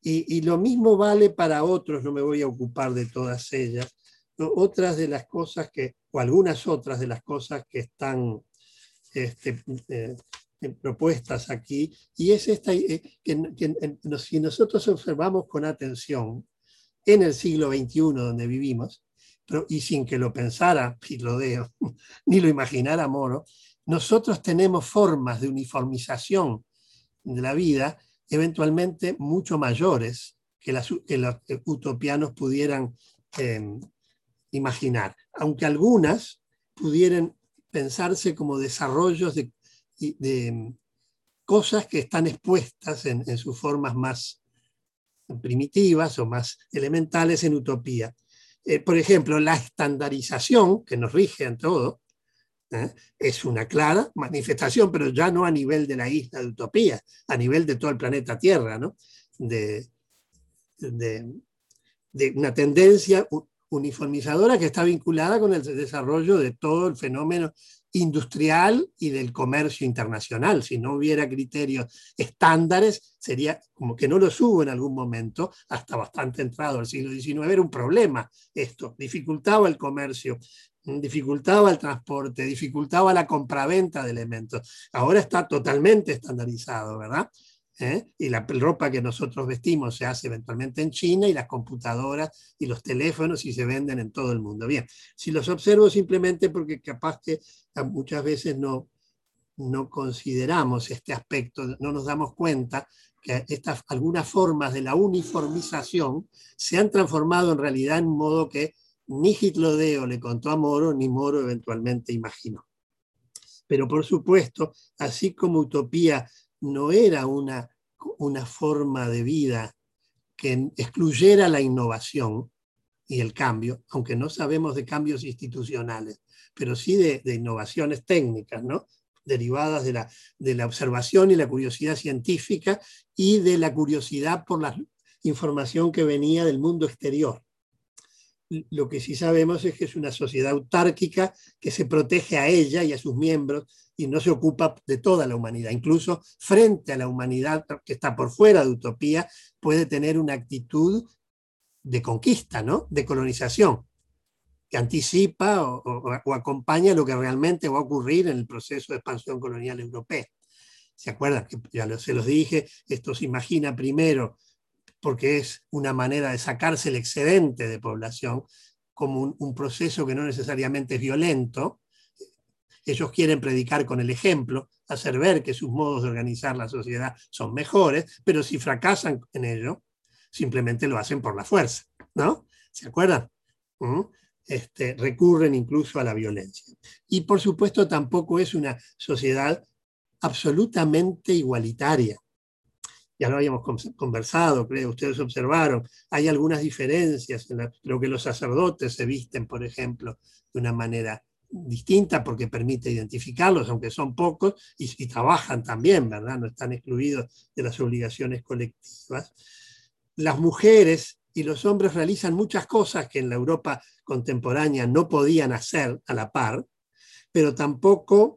A: Y, y lo mismo vale para otros, no me voy a ocupar de todas ellas, ¿no? Otras de las cosas que, o algunas otras de las cosas que están este, eh, propuestas aquí, y es esta, eh, que, que nos, si nosotros observamos con atención en el siglo veintiuno donde vivimos, pero, y sin que lo pensara Filodeo, ni lo imaginara Moro, nosotros tenemos formas de uniformización de la vida eventualmente mucho mayores que, las, que los utopianos pudieran eh, imaginar, aunque algunas pudieran pensarse como desarrollos de, de cosas que están expuestas en, en sus formas más primitivas o más elementales en utopía. Eh, por ejemplo, la estandarización, que nos rige en todo, ¿eh? es una clara manifestación, pero ya no a nivel de la isla de utopía, a nivel de todo el planeta Tierra, ¿no? de, de, de una tendencia uniformizadora que está vinculada con el desarrollo de todo el fenómeno industrial y del comercio internacional. Si no hubiera criterios estándares, sería como que no los hubo en algún momento, hasta bastante entrado el siglo diecinueve, era un problema esto, dificultaba el comercio, dificultaba el transporte, dificultaba la compraventa de elementos. Ahora está totalmente estandarizado, ¿verdad? ¿Eh? Y la ropa que nosotros vestimos se hace eventualmente en China, y las computadoras y los teléfonos y se venden en todo el mundo. Bien, si los observo simplemente porque capaz que muchas veces no, no consideramos este aspecto, no nos damos cuenta que estas, algunas formas de la uniformización se han transformado en realidad en un modo que ni Hitlodeo le contó a Moro, ni Moro eventualmente imaginó. Pero por supuesto, así como utopía no era una, una forma de vida que excluyera la innovación y el cambio, aunque no sabemos de cambios institucionales, pero sí de, de innovaciones técnicas, ¿no? Derivadas de la, de la observación y la curiosidad científica y de la curiosidad por la información que venía del mundo exterior. Lo que sí sabemos es que es una sociedad autárquica que se protege a ella y a sus miembros y no se ocupa de toda la humanidad. Incluso frente a la humanidad que está por fuera de utopía, puede tener una actitud de conquista, ¿no? De colonización, que anticipa o, o, o acompaña lo que realmente va a ocurrir en el proceso de expansión colonial europea. ¿Se acuerdan? Que ya se los dije, esto se imagina primero porque es una manera de sacarse el excedente de población como un, un proceso que no necesariamente es violento. Ellos quieren predicar con el ejemplo, hacer ver que sus modos de organizar la sociedad son mejores, pero si fracasan en ello, simplemente lo hacen por la fuerza, ¿no? ¿Se acuerdan? ¿Mm? Este, recurren incluso a la violencia. Y por supuesto tampoco es una sociedad absolutamente igualitaria. Ya lo habíamos conversado, creo, ustedes observaron, hay algunas diferencias, en la, creo que los sacerdotes se visten, por ejemplo, de una manera distinta porque permite identificarlos, aunque son pocos, y, y trabajan también, ¿verdad? No están excluidos de las obligaciones colectivas. Las mujeres y los hombres realizan muchas cosas que en la Europa contemporánea no podían hacer a la par, pero tampoco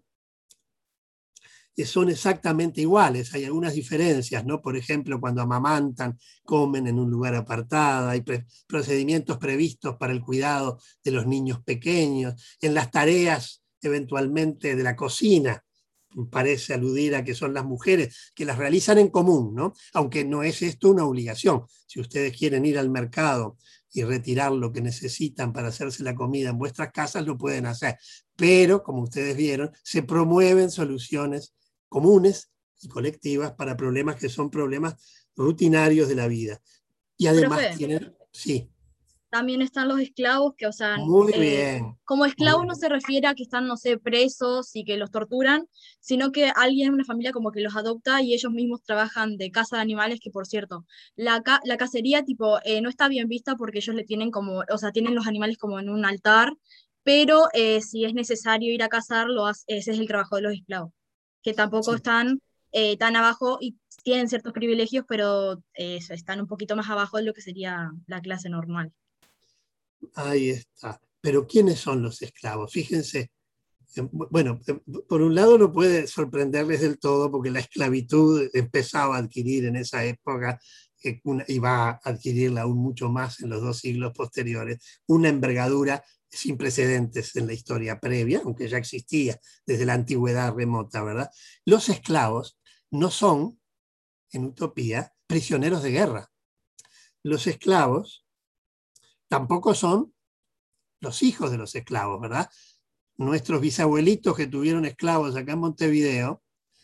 A: son exactamente iguales, hay algunas diferencias, ¿no? Por ejemplo, cuando amamantan, comen en un lugar apartado, hay pre procedimientos previstos para el cuidado de los niños pequeños, en las tareas eventualmente de la cocina, parece aludir a que son las mujeres que las realizan en común, ¿no? Aunque no es esto una obligación. Si ustedes quieren ir al mercado y retirar lo que necesitan para hacerse la comida en vuestras casas, lo pueden hacer. Pero, como ustedes vieron, se promueven soluciones comunes y colectivas para problemas que son problemas rutinarios de la vida. Y además
H: Profe,
A: tienen... Sí.
H: También están los esclavos que, o sea,
A: Muy
H: eh,
A: bien.
H: como esclavos
A: Muy
H: no
A: bien.
H: se refiere a que están, no sé, presos y que los torturan, sino que alguien, una familia como que los adopta y ellos mismos trabajan de caza de animales, que por cierto, la, ca la cacería tipo eh, no está bien vista porque ellos le tienen como, o sea, tienen los animales como en un altar, pero eh, si es necesario ir a cazar, lo hace, ese es el trabajo de los esclavos, que tampoco
A: Sí.
H: están eh, tan abajo y tienen ciertos privilegios, pero eh, están un poquito más abajo de lo que sería la clase normal.
A: Ahí está. Pero ¿quiénes son los esclavos? Fíjense, eh, bueno, eh, por un lado no puede sorprenderles del todo porque la esclavitud empezaba a adquirir en esa época eh, una, y va a adquirirla aún mucho más en los dos siglos posteriores, una envergadura sin precedentes en la historia previa, aunque ya existía desde la antigüedad remota, ¿verdad? Los esclavos no son, en Utopía, prisioneros de guerra. Los esclavos tampoco son los hijos de los esclavos, ¿verdad? Nuestros bisabuelitos que tuvieron esclavos acá en Montevideo,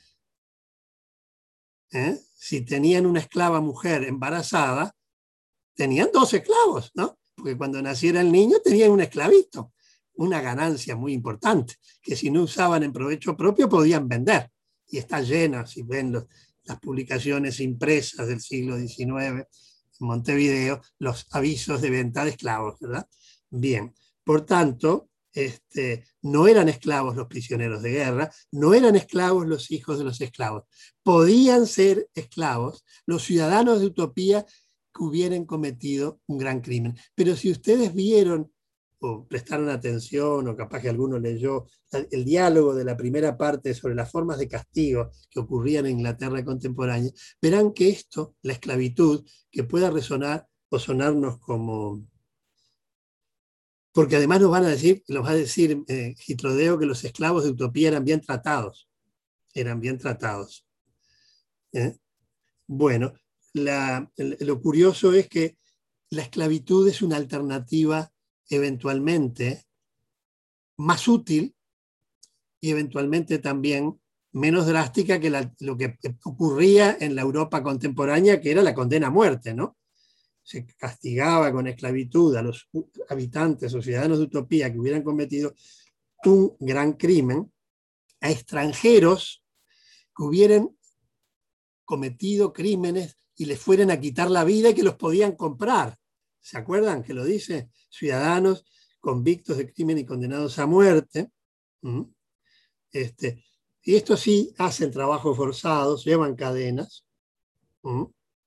A: ¿eh? si tenían una esclava mujer embarazada, tenían dos esclavos, ¿no? Porque cuando naciera el niño tenían un esclavito, una ganancia muy importante, que si no usaban en provecho propio podían vender. Y está llena, si ven los, las publicaciones impresas del siglo diecinueve, en Montevideo, los avisos de venta de esclavos, ¿verdad? Bien, por tanto, este, no eran esclavos los prisioneros de guerra, no eran esclavos los hijos de los esclavos. Podían ser esclavos los ciudadanos de Utopía que hubieran cometido un gran crimen. Pero si ustedes vieron o prestaron atención, o capaz que alguno leyó el diálogo de la primera parte sobre las formas de castigo que ocurrían en Inglaterra contemporánea, verán que esto, la esclavitud, que pueda resonar o sonarnos como... Porque además nos van a decir, nos va a decir eh, Gitrodeo que los esclavos de Utopía eran bien tratados. Eran bien tratados. ¿Eh? Bueno, la, lo curioso es que la esclavitud es una alternativa eventualmente más útil y eventualmente también menos drástica que la, lo que ocurría en la Europa contemporánea, que era la condena a muerte, ¿no? Se castigaba con esclavitud a los habitantes o ciudadanos de Utopía que hubieran cometido un gran crimen, a extranjeros que hubieran cometido crímenes y les fueran a quitar la vida y que los podían comprar. ¿Se acuerdan que lo dice? Ciudadanos convictos de crimen y condenados a muerte. ¿Mm? Este, y estos sí hacen trabajos forzados, llevan cadenas. ¿Mm?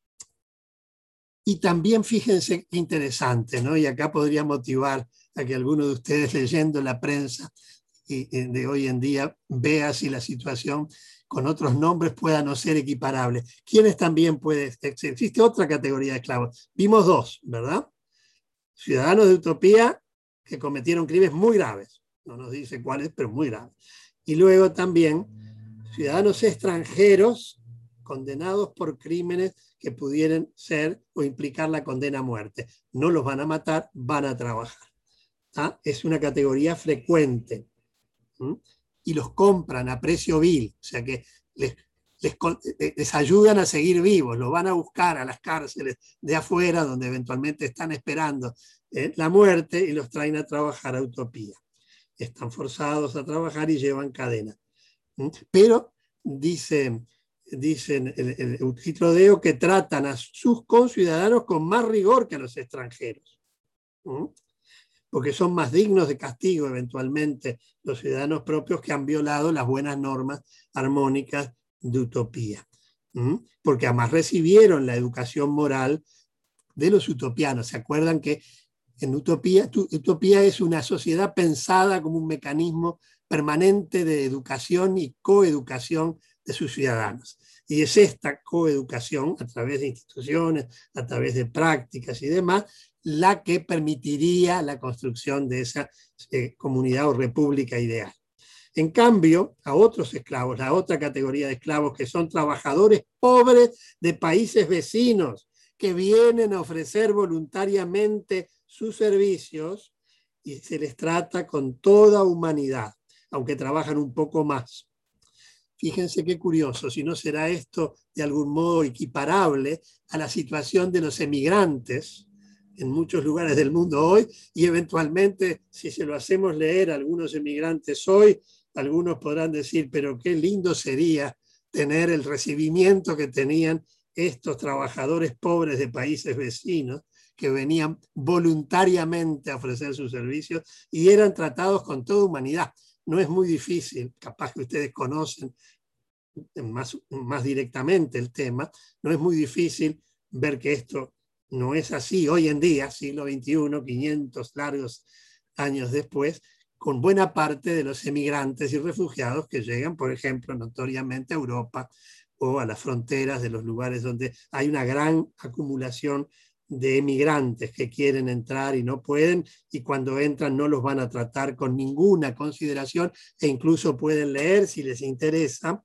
A: Y también fíjense qué interesante, ¿no? Y acá podría motivar a que alguno de ustedes leyendo la prensa de hoy en día vea si la situación con otros nombres pueda no ser equiparable. ¿Quiénes también puede? Existe otra categoría de esclavos. Vimos dos, ¿verdad? Ciudadanos de Utopía que cometieron crímenes muy graves. No nos dice cuáles, pero muy graves. Y luego también ciudadanos extranjeros condenados por crímenes que pudieran ser o implicar la condena a muerte. No los van a matar, van a trabajar. ¿Ah? Es una categoría frecuente. ¿Mm? Y los compran a precio vil, o sea que les, les, les ayudan a seguir vivos, los van a buscar a las cárceles de afuera, donde eventualmente están esperando eh, la muerte, y los traen a trabajar a Utopía. Están forzados a trabajar y llevan cadena. ¿Mm? Pero dicen, dicen el, el, el Gitrodeo que tratan a sus conciudadanos con más rigor que a los extranjeros. ¿Mm? Porque son más dignos de castigo eventualmente los ciudadanos propios que han violado las buenas normas armónicas de Utopía. ¿Mm? Porque además recibieron la educación moral de los utopianos. ¿Se acuerdan que en Utopía, Utopía es una sociedad pensada como un mecanismo permanente de educación y coeducación de sus ciudadanos? Y es esta coeducación, a través de instituciones, a través de prácticas y demás, la que permitiría la construcción de esa eh, comunidad o república ideal. En cambio, a otros esclavos, la otra categoría de esclavos, que son trabajadores pobres de países vecinos, que vienen a ofrecer voluntariamente sus servicios y se les trata con toda humanidad, aunque trabajan un poco más. Fíjense qué curioso, si no será esto de algún modo equiparable a la situación de los emigrantes en muchos lugares del mundo hoy, y eventualmente, si se lo hacemos leer a algunos emigrantes hoy, algunos podrán decir, pero qué lindo sería tener el recibimiento que tenían estos trabajadores pobres de países vecinos, que venían voluntariamente a ofrecer sus servicios y eran tratados con toda humanidad. No es muy difícil, capaz que ustedes conocen más, más directamente el tema, no es muy difícil ver que esto no es así hoy en día, siglo veintiuno, quinientos largos años después, con buena parte de los emigrantes y refugiados que llegan, por ejemplo, notoriamente a Europa o a las fronteras de los lugares donde hay una gran acumulación de emigrantes que quieren entrar y no pueden, y cuando entran no los van a tratar con ninguna consideración, e incluso pueden leer, si les interesa,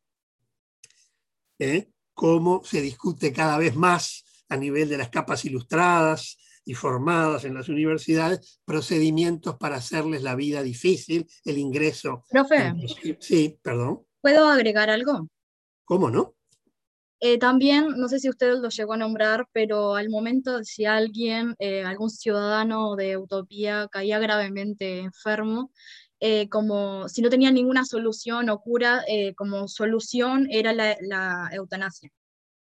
A: ¿eh? cómo se discute cada vez más a nivel de las capas ilustradas y formadas en las universidades, procedimientos para hacerles la vida difícil, el ingreso.
H: Profe,
A: Sí, perdón.
H: ¿puedo agregar algo?
A: ¿Cómo no?
H: Eh, también, no sé si usted lo llegó a nombrar, pero al momento si alguien, eh, algún ciudadano de Utopía caía gravemente enfermo, eh, como si no tenía ninguna solución o cura, eh, como solución era la, la eutanasia.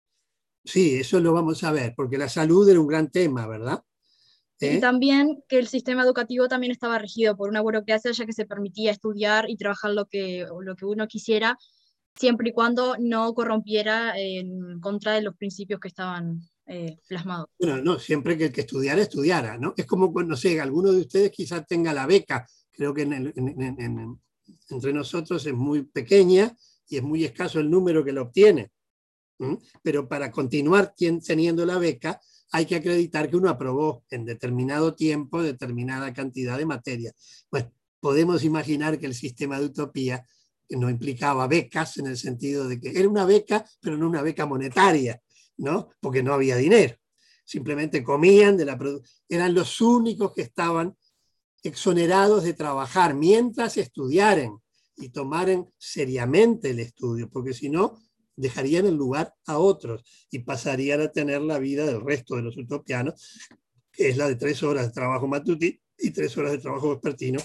A: Sí, eso lo vamos a ver, porque la salud era un gran tema, ¿verdad?
H: Y
A: ¿Eh?
H: también que el sistema educativo también estaba regido por una burocracia, ya que se permitía estudiar y trabajar lo que, lo que uno quisiera, siempre y cuando no corrompiera en contra de los principios que estaban eh, plasmados.
A: Bueno, no, siempre que el que estudiara, estudiara, ¿no? Es como, no sé, alguno de ustedes quizás tenga la beca, creo que en el, en, en, en, entre nosotros es muy pequeña y es muy escaso el número que la obtiene. ¿Mm? Pero para continuar teniendo la beca hay que acreditar que uno aprobó en determinado tiempo determinada cantidad de materia. Pues podemos imaginar que el sistema de Utopía no implicaba becas en el sentido de que era una beca, pero no una beca monetaria, ¿no? Porque no había dinero. Simplemente comían de la producción. Eran los únicos que estaban exonerados de trabajar mientras estudiaran y tomaran seriamente el estudio, porque si no, dejarían el lugar a otros y pasarían a tener la vida del resto de los utopianos, que es la de tres horas de trabajo matutino y tres horas de trabajo vespertino.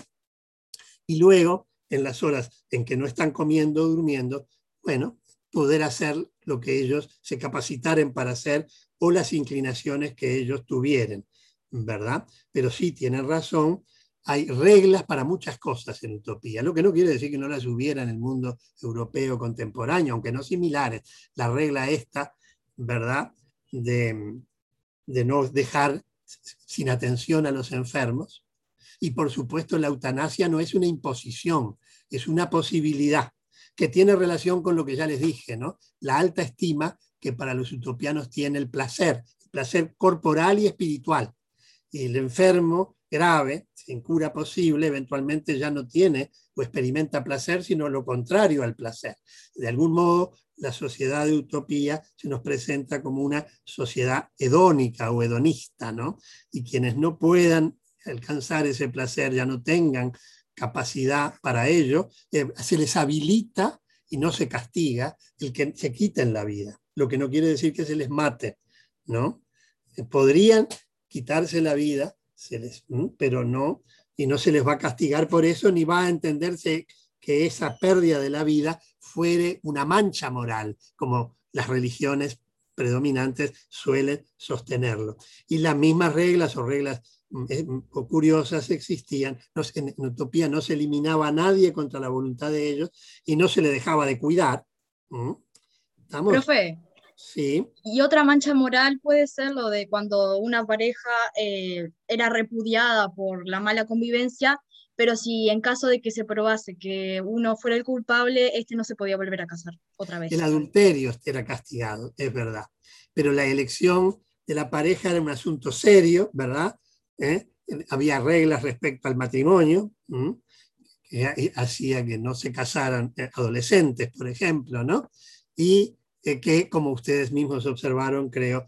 A: Y luego, en las horas en que no están comiendo o durmiendo, bueno, poder hacer lo que ellos se capacitaren para hacer o las inclinaciones que ellos tuvieran, ¿verdad? Pero sí, tienen razón, hay reglas para muchas cosas en Utopía, lo que no quiere decir que no las hubiera en el mundo europeo contemporáneo, aunque no similares. La regla esta, ¿verdad?, de, de no dejar sin atención a los enfermos. Y por supuesto la eutanasia no es una imposición, es una posibilidad que tiene relación con lo que ya les dije, ¿no? La alta estima que para los utopianos tiene el placer, el placer corporal y espiritual. Y el enfermo grave, sin cura posible, eventualmente ya no tiene o experimenta placer, sino lo contrario al placer. De algún modo, la sociedad de Utopía se nos presenta como una sociedad hedónica o hedonista, ¿no? Y quienes no puedan alcanzar ese placer, ya no tengan capacidad para ello, eh, se les habilita y no se castiga el que se quiten la vida, lo que no quiere decir que se les mate, ¿no? Eh, podrían quitarse la vida, se les, pero no, y no se les va a castigar por eso, ni va a entenderse que esa pérdida de la vida fuere una mancha moral, como las religiones predominantes suelen sostenerlo. Y las mismas reglas o reglas eh, o curiosas existían. No, en, en Utopía no se eliminaba a nadie contra la voluntad de ellos y no se le dejaba de cuidar. ¿Mm? ¿Estamos?
H: Profe,
A: sí.
H: Y otra mancha moral puede ser lo de cuando una pareja eh, era repudiada por la mala convivencia, pero si en caso de que se probase que uno fuera el culpable, este no se podía volver a casar otra vez.
A: El adulterio era castigado, es verdad. Pero la elección de la pareja era un asunto serio, ¿verdad? ¿Eh? Había reglas respecto al matrimonio, ¿m? que hacía que no se casaran adolescentes, por ejemplo, ¿no? Y eh, que, como ustedes mismos observaron, creo,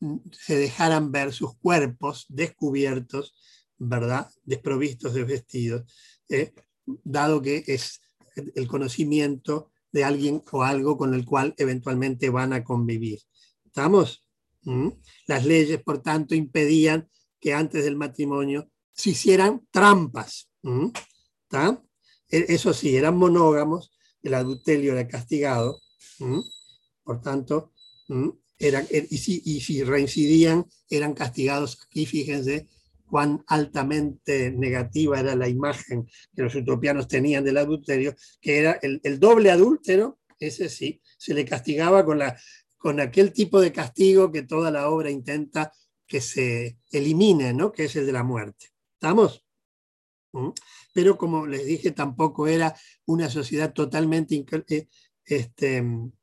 A: se dejaran ver sus cuerpos descubiertos, ¿verdad? Desprovistos de vestidos, eh, dado que es el conocimiento de alguien o algo con el cual eventualmente van a convivir. ¿Estamos? ¿Mm? Las leyes, por tanto, impedían que antes del matrimonio se hicieran trampas. ¿Mm? ¿Está? Eso sí, eran monógamos, el adulterio era castigado, ¿Mm? Por tanto, ¿Mm? eran, y, si, y si reincidían, eran castigados. Aquí fíjense cuán altamente negativa era la imagen que los utopianos tenían del adulterio, que era el, el doble adúltero, ese sí, se le castigaba con, la, con aquel tipo de castigo que toda la obra intenta que se elimine, ¿no? Que es el de la muerte. ¿Estamos? ¿Mm? Pero como les dije, tampoco era una sociedad totalmente este,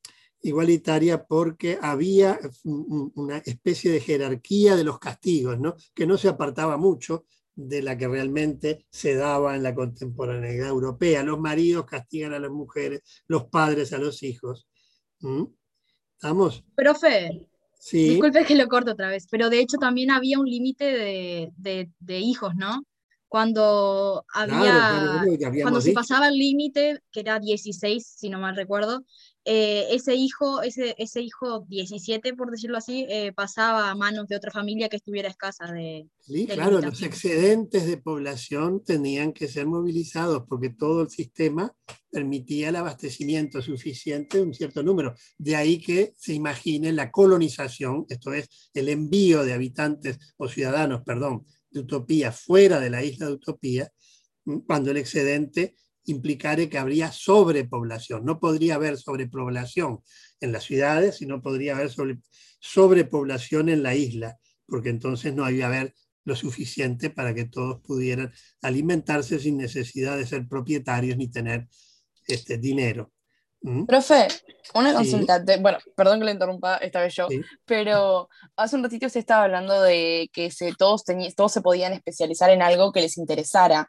A: igualitaria porque había una especie de jerarquía de los castigos, ¿no? Que no se apartaba mucho de la que realmente se daba en la contemporaneidad europea. Los maridos castigan a las mujeres, los padres a los hijos. ¿Mm? ¿Estamos?
H: Profe,
A: Sí.
H: disculpe que lo corto otra vez, pero de hecho también había un límite de, de- de hijos, ¿no? Cuando
A: Claro,
H: había,
A: claro, es lo que
H: cuando
A: habíamos
H: se
A: dicho.
H: pasaba el límite, que era dieciséis, si no mal recuerdo, eh, ese hijo, ese, ese hijo diecisiete, por decirlo así, eh, pasaba a manos de otra familia que estuviera escasa de,
A: Sí,
H: de
A: claro, los
H: limitación.
A: excedentes de población tenían que ser movilizados porque todo el sistema permitía el abastecimiento suficiente de un cierto número. De ahí que se imagine la colonización, esto es, el envío de habitantes o ciudadanos, perdón, de Utopía fuera de la isla de Utopía, cuando el excedente implicare que habría sobrepoblación. No podría haber sobrepoblación en las ciudades, sino podría haber sobre, sobrepoblación en la isla, porque entonces no había haber lo suficiente para que todos pudieran alimentarse sin necesidad de ser propietarios ni tener este, dinero. ¿Mm?
I: Profe, una
A: Sí,
I: consulta. de- bueno, perdón que le interrumpa esta vez yo,
A: sí.
I: pero hace un ratito usted estaba hablando de que se, todos, teni- todos se podían especializar en algo que les interesara.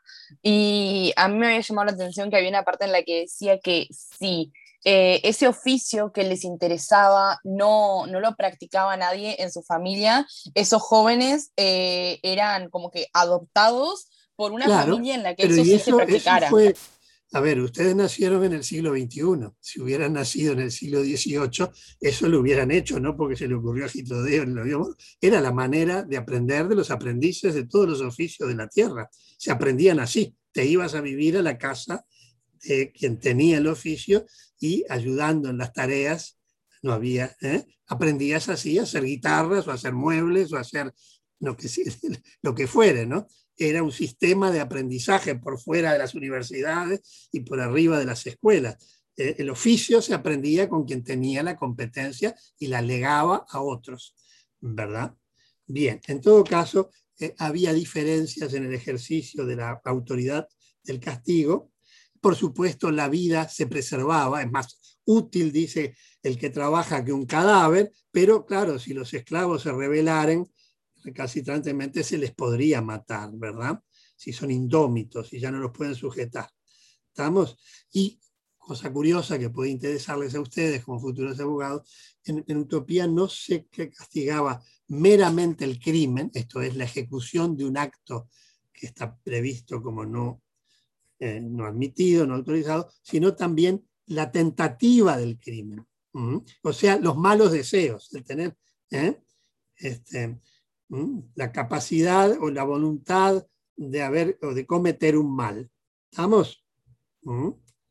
I: Y a mí me había llamado la atención que había una parte en la que decía que si eh, ese oficio que les interesaba no, no lo practicaba nadie en su familia, esos jóvenes eh, eran como que adoptados por una
A: Claro,
I: familia en la que
A: pero
I: eso
A: y
I: sí se
A: eso, eso
I: practicara.
A: fue, a ver, ustedes nacieron en el siglo veintiuno. Si hubieran nacido en el siglo dieciocho, eso lo hubieran hecho, no porque se le ocurrió a Gitodeo, lo habíamos- era la manera de aprender de los aprendices de todos los oficios de la tierra. Se aprendían así, te ibas a vivir a la casa de quien tenía el oficio y ayudando en las tareas, no había, ¿eh? Aprendías así a hacer guitarras o a hacer muebles o a hacer lo que, lo que fuere, ¿no? Era un sistema de aprendizaje por fuera de las universidades y por arriba de las escuelas. Eh, el oficio se aprendía con quien tenía la competencia y la legaba a otros, ¿verdad? Bien, en todo caso, eh, había diferencias en el ejercicio de la autoridad del castigo. Por supuesto, la vida se preservaba, es más útil, dice el que trabaja, que un cadáver, pero claro, si los esclavos se rebelaran, recalcitrantemente se les podría matar, ¿verdad? Si son indómitos y ya no los pueden sujetar. ¿Estamos? Y, cosa curiosa que puede interesarles a ustedes como futuros abogados, en, en Utopía no se castigaba meramente el crimen, esto es la ejecución de un acto que está previsto como no, eh, no admitido, no autorizado, sino también la tentativa del crimen. ¿Mm? O sea, los malos deseos, el tener... ¿eh? Este, la capacidad o la voluntad de haber o de cometer un mal. ¿Estamos? ¿Mm?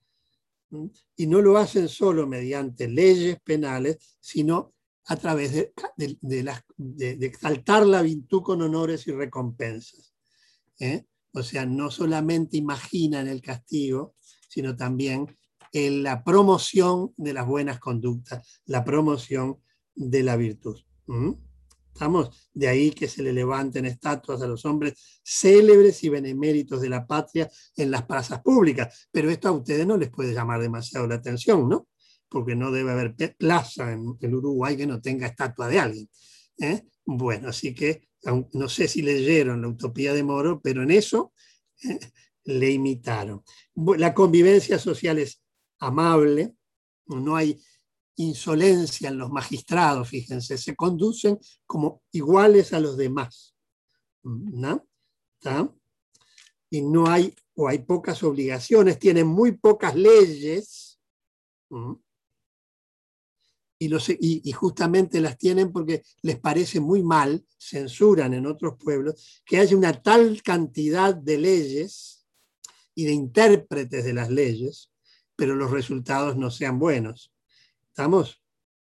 A: Y no lo hacen solo mediante leyes penales, sino a través de, de, de, las, de, de exaltar la virtud con honores y recompensas. ¿Eh? O sea, no solamente imaginan el castigo, sino también en la promoción de las buenas conductas, la promoción de la virtud. ¿Mm? ¿Estamos? De ahí que se le levanten estatuas a los hombres célebres y beneméritos de la patria en las plazas públicas. Pero esto a ustedes no les puede llamar demasiado la atención, ¿no? Porque no debe haber plaza en el Uruguay que no tenga estatua de alguien. ¿Eh? Bueno, así que no sé si leyeron La Utopía de Moro, pero en eso eh, le imitaron. La convivencia social es amable, no hay insolencia en los magistrados, fíjense, se conducen como iguales a los demás. ¿No? ¿Está? Y no hay, o hay pocas obligaciones, tienen muy pocas leyes, ¿no? y, los, y, y justamente las tienen porque les parece muy mal, censuran en otros pueblos, que haya una tal cantidad de leyes y de intérpretes de las leyes, pero los resultados no sean buenos. ¿Estamos?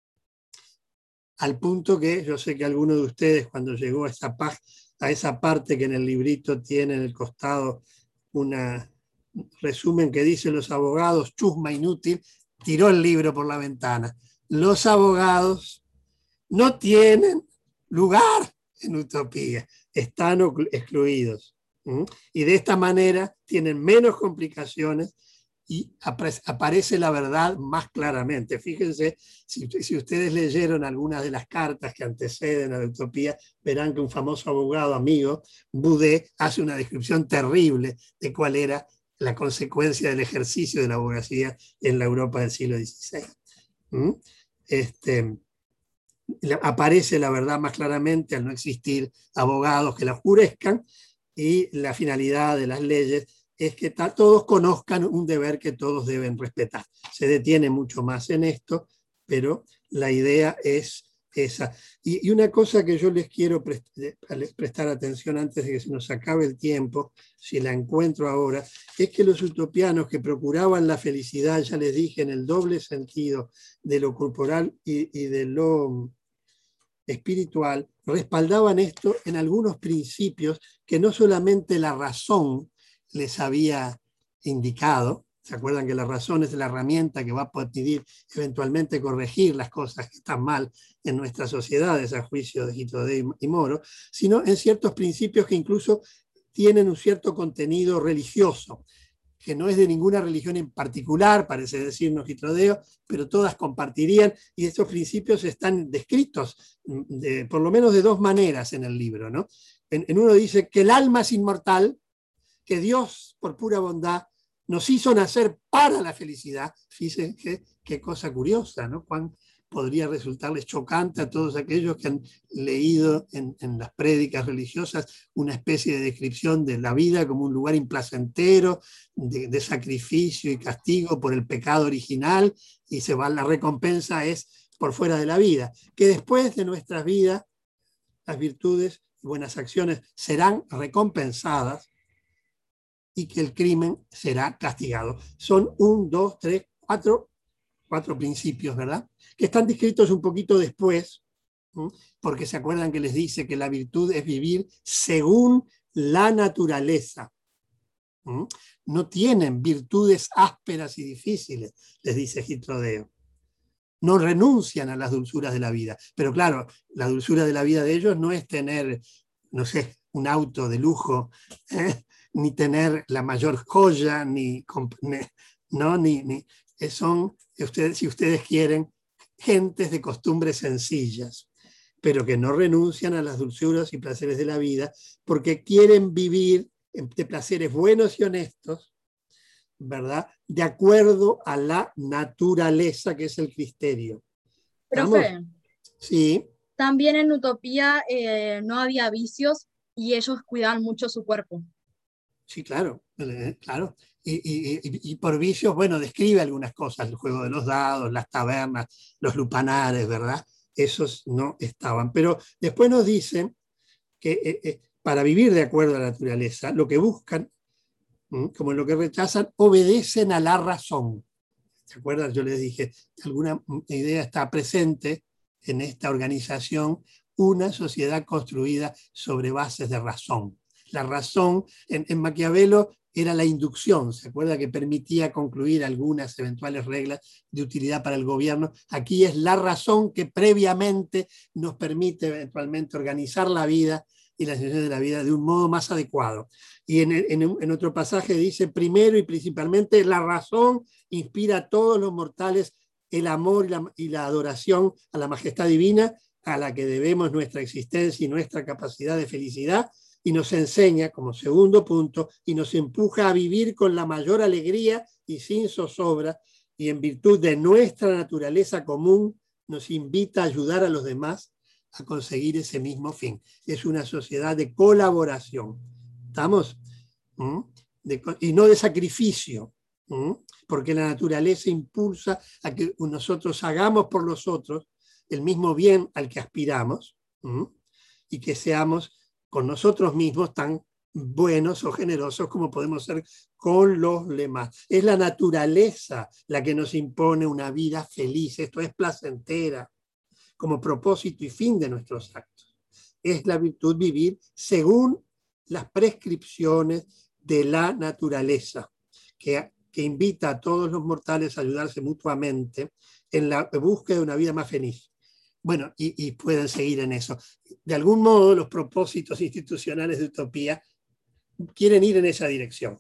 A: Al punto que yo sé que alguno de ustedes cuando llegó a esa, a esa parte que en el librito tiene en el costado un resumen que dice los abogados, chusma inútil, tiró el libro por la ventana. Los abogados no tienen lugar en Utopía, están excluidos. ¿Mm? Y de esta manera tienen menos complicaciones y aparece la verdad más claramente. Fíjense, si, si ustedes leyeron algunas de las cartas que anteceden a la utopía, verán que un famoso abogado amigo, Boudet, hace una descripción terrible de cuál era la consecuencia del ejercicio de la abogacía en la Europa del siglo dieciséis. ¿Mm? Este, aparece la verdad más claramente al no existir abogados que la oscurezcan, y la finalidad de las leyes es que todos conozcan un deber que todos deben respetar. Se detiene mucho más en esto, pero la idea es esa. Y, y una cosa que yo les quiero prestar atención antes de que se nos acabe el tiempo, si la encuentro ahora, es que los utopianos que procuraban la felicidad, ya les dije, en el doble sentido de lo corporal y, y de lo espiritual, respaldaban esto en algunos principios que no solamente la razón les había indicado. ¿Se acuerdan que la razón es la herramienta que va a poder eventualmente corregir las cosas que están mal en nuestras sociedades, a juicio de Gittodé y Moro, sino en ciertos principios que incluso tienen un cierto contenido religioso, que no es de ninguna religión en particular, parece decirnos Gittodeo, pero todas compartirían, y estos principios están descritos de, por lo menos de dos maneras en el libro, ¿no? En, en uno dice que el alma es inmortal, que Dios, por pura bondad, nos hizo nacer para la felicidad. Fíjense qué, qué cosa curiosa, ¿no? Cuán podría resultarles chocante a todos aquellos que han leído en, en las prédicas religiosas una especie de descripción de la vida como un lugar implacentero, de, de sacrificio y castigo por el pecado original, y se va, la recompensa es por fuera de la vida. Que después de nuestras vidas, las virtudes y buenas acciones serán recompensadas, y que el crimen será castigado. Son un, dos, tres, cuatro, cuatro principios, ¿verdad? Que están descritos un poquito después, ¿sí? Porque se acuerdan que les dice que la virtud es vivir según la naturaleza. ¿Sí? No tienen virtudes ásperas y difíciles, les dice Gittodeo. No renuncian a las dulzuras de la vida. Pero claro, la dulzura de la vida de ellos no es tener, no sé, un auto de lujo, ¿eh? Ni tener la mayor joya, ni, no, ni, ni son, ustedes, si ustedes quieren, gentes de costumbres sencillas, pero que no renuncian a las dulzuras y placeres de la vida, porque quieren vivir de placeres buenos y honestos, ¿verdad? De acuerdo a la naturaleza, que es el criterio.
H: Profe,
A: sí.
H: También en Utopía eh, no había vicios y ellos cuidaban mucho su cuerpo.
A: Sí, claro, claro. Y, y, y, y por vicios, bueno, describe algunas cosas, el juego de los dados, las tabernas, los lupanares, ¿verdad? Esos no estaban. Pero después nos dicen que eh, eh, para vivir de acuerdo a la naturaleza, lo que buscan, ¿m? como lo que rechazan, obedecen a la razón. ¿Se acuerdan? Yo les dije, alguna idea está presente en esta organización, una sociedad construida sobre bases de razón. La razón en, en Maquiavelo era la inducción, ¿se acuerda? Que permitía concluir algunas eventuales reglas de utilidad para el gobierno. Aquí es la razón que previamente nos permite eventualmente organizar la vida y las decisiones de la vida de un modo más adecuado. Y en, en, en otro pasaje dice, primero y principalmente, la razón inspira a todos los mortales el amor y la, y la adoración a la majestad divina, a la que debemos nuestra existencia y nuestra capacidad de felicidad, y nos enseña, como segundo punto, y nos empuja a vivir con la mayor alegría y sin zozobra, y en virtud de nuestra naturaleza común, nos invita a ayudar a los demás a conseguir ese mismo fin. Es una sociedad de colaboración. ¿Estamos? ¿Mm? De, y no de sacrificio, ¿Mm? porque la naturaleza impulsa a que nosotros hagamos por los otros el mismo bien al que aspiramos, ¿Mm? y que seamos con nosotros mismos tan buenos o generosos como podemos ser con los demás. Es la naturaleza la que nos impone una vida feliz, esto es placentera, como propósito y fin de nuestros actos. Es la virtud vivir según las prescripciones de la naturaleza, que, que invita a todos los mortales a ayudarse mutuamente en la búsqueda de una vida más feliz. Bueno, y, y pueden seguir en eso. De algún modo, los propósitos institucionales de Utopía quieren ir en esa dirección.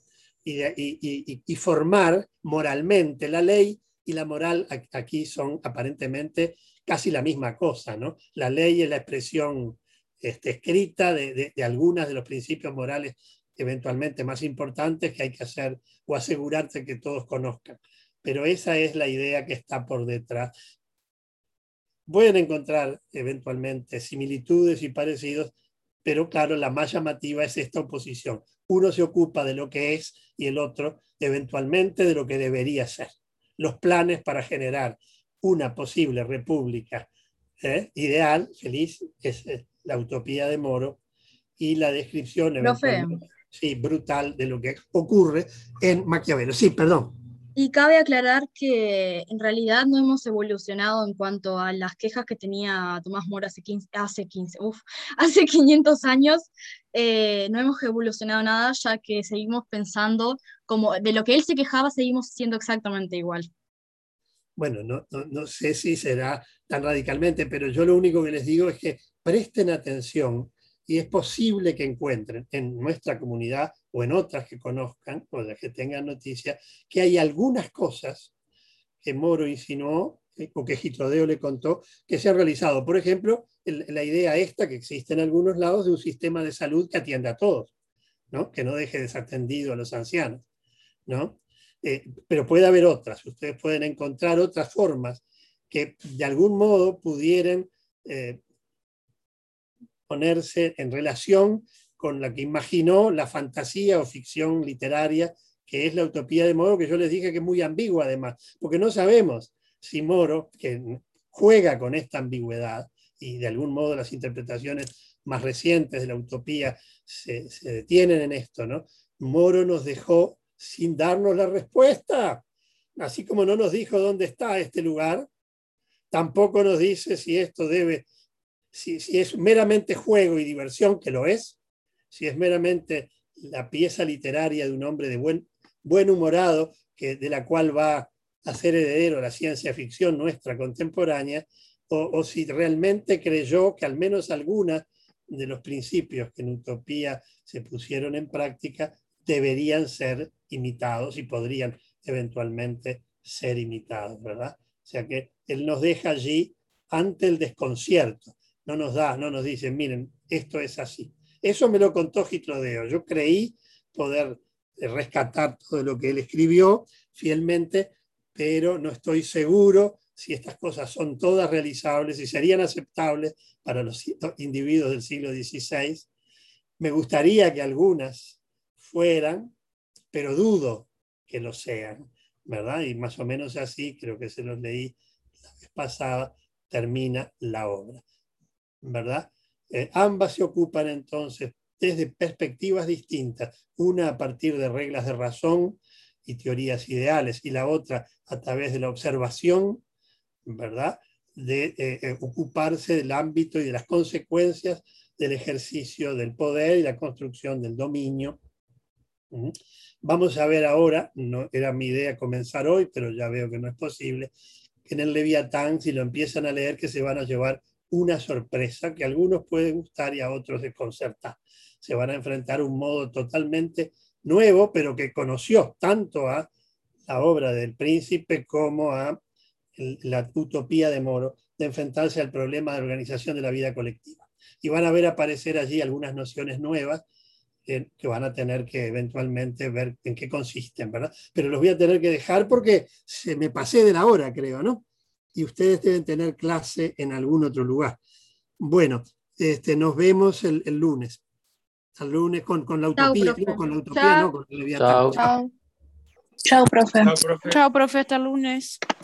A: y, de, y, y, y formar moralmente la ley y la moral aquí son aparentemente casi la misma cosa, ¿no? La ley es la expresión este, escrita de, de, de algunos de los principios morales eventualmente más importantes que hay que hacer o asegurarse que todos conozcan. Pero esa es la idea que está por detrás. Pueden encontrar eventualmente similitudes y parecidos, pero claro, la más llamativa es esta oposición. Uno se ocupa de lo que es y el otro eventualmente de lo que debería ser. Los planes para generar una posible república ¿eh? ideal, feliz, es la utopía de Moro, y la descripción eventualmente, sí, brutal de lo que ocurre en Maquiavelo. Sí, perdón.
H: Y cabe aclarar que en realidad no hemos evolucionado en cuanto a las quejas que tenía Tomás Moro hace quince, hace quince, uf, hace quinientos años. Eh, no hemos evolucionado nada, ya que seguimos pensando como de lo que él se quejaba, seguimos siendo exactamente igual.
A: Bueno, no, no, no sé si será tan radicalmente, pero yo lo único que les digo es que presten atención y es posible que encuentren en nuestra comunidad o en otras que conozcan o de que tengan noticia, que hay algunas cosas que Moro insinuó eh, o que Gitrodeo le contó que se han realizado. Por ejemplo, el, la idea esta que existe en algunos lados de un sistema de salud que atienda a todos, ¿no? Que no deje desatendido a los ancianos, ¿no? Eh, pero puede haber otras, ustedes pueden encontrar otras formas que de algún modo pudieran eh, ponerse en relación con la que imaginó la fantasía o ficción literaria que es la utopía de Moro, que yo les dije que es muy ambigua además, porque no sabemos si Moro, que juega con esta ambigüedad, y de algún modo las interpretaciones más recientes de la utopía se, se detienen en esto, ¿no? Moro nos dejó sin darnos la respuesta, así como no nos dijo dónde está este lugar, tampoco nos dice si esto debe, si, si es meramente juego y diversión, que lo es, si es meramente la pieza literaria de un hombre de buen, buen humorado, que, de la cual va a ser heredero la ciencia ficción nuestra contemporánea, o, o si realmente creyó que al menos algunas de los principios que en Utopía se pusieron en práctica deberían ser imitados y podrían eventualmente ser imitados, ¿verdad? O sea que él nos deja allí ante el desconcierto, no nos da, no nos dice, miren, esto es así. Eso me lo contó Gitrodeo, yo creí poder rescatar todo lo que él escribió fielmente, pero no estoy seguro si estas cosas son todas realizables y serían aceptables para los individuos del siglo dieciséis. Me gustaría que algunas fueran, pero dudo que lo sean, ¿verdad? Y más o menos así, creo que se los leí la vez pasada, termina la obra, ¿verdad? Eh, ambas se ocupan entonces desde perspectivas distintas, una a partir de reglas de razón y teorías ideales, y la otra a través de la observación, ¿verdad? De eh, eh, ocuparse del ámbito y de las consecuencias del ejercicio del poder y la construcción del dominio. ¿Mm? Vamos a ver ahora, no era mi idea comenzar hoy, pero ya veo que no es posible, que en el Leviatán, si lo empiezan a leer, que se van a llevar una sorpresa que a algunos puede gustar y a otros desconcertar. Se van a enfrentar a un modo totalmente nuevo, pero que conoció tanto a la obra del Príncipe como a el, la utopía de Moro, de enfrentarse al problema de organización de la vida colectiva. Y van a ver aparecer allí algunas nociones nuevas eh, que van a tener que eventualmente ver en qué consisten, ¿verdad? Pero los voy a tener que dejar porque se me pasé de la hora, creo, ¿no? Y ustedes deben tener clase en algún otro lugar. Bueno, este, nos vemos el, el lunes. El lunes con, con la utopía,
H: Chao,
A: con la utopía,
G: Chao.
A: no, con el Leviatán.
C: Chao.
J: Chao, profe.
D: Chao, profe.
J: Chao, profe, hasta el lunes.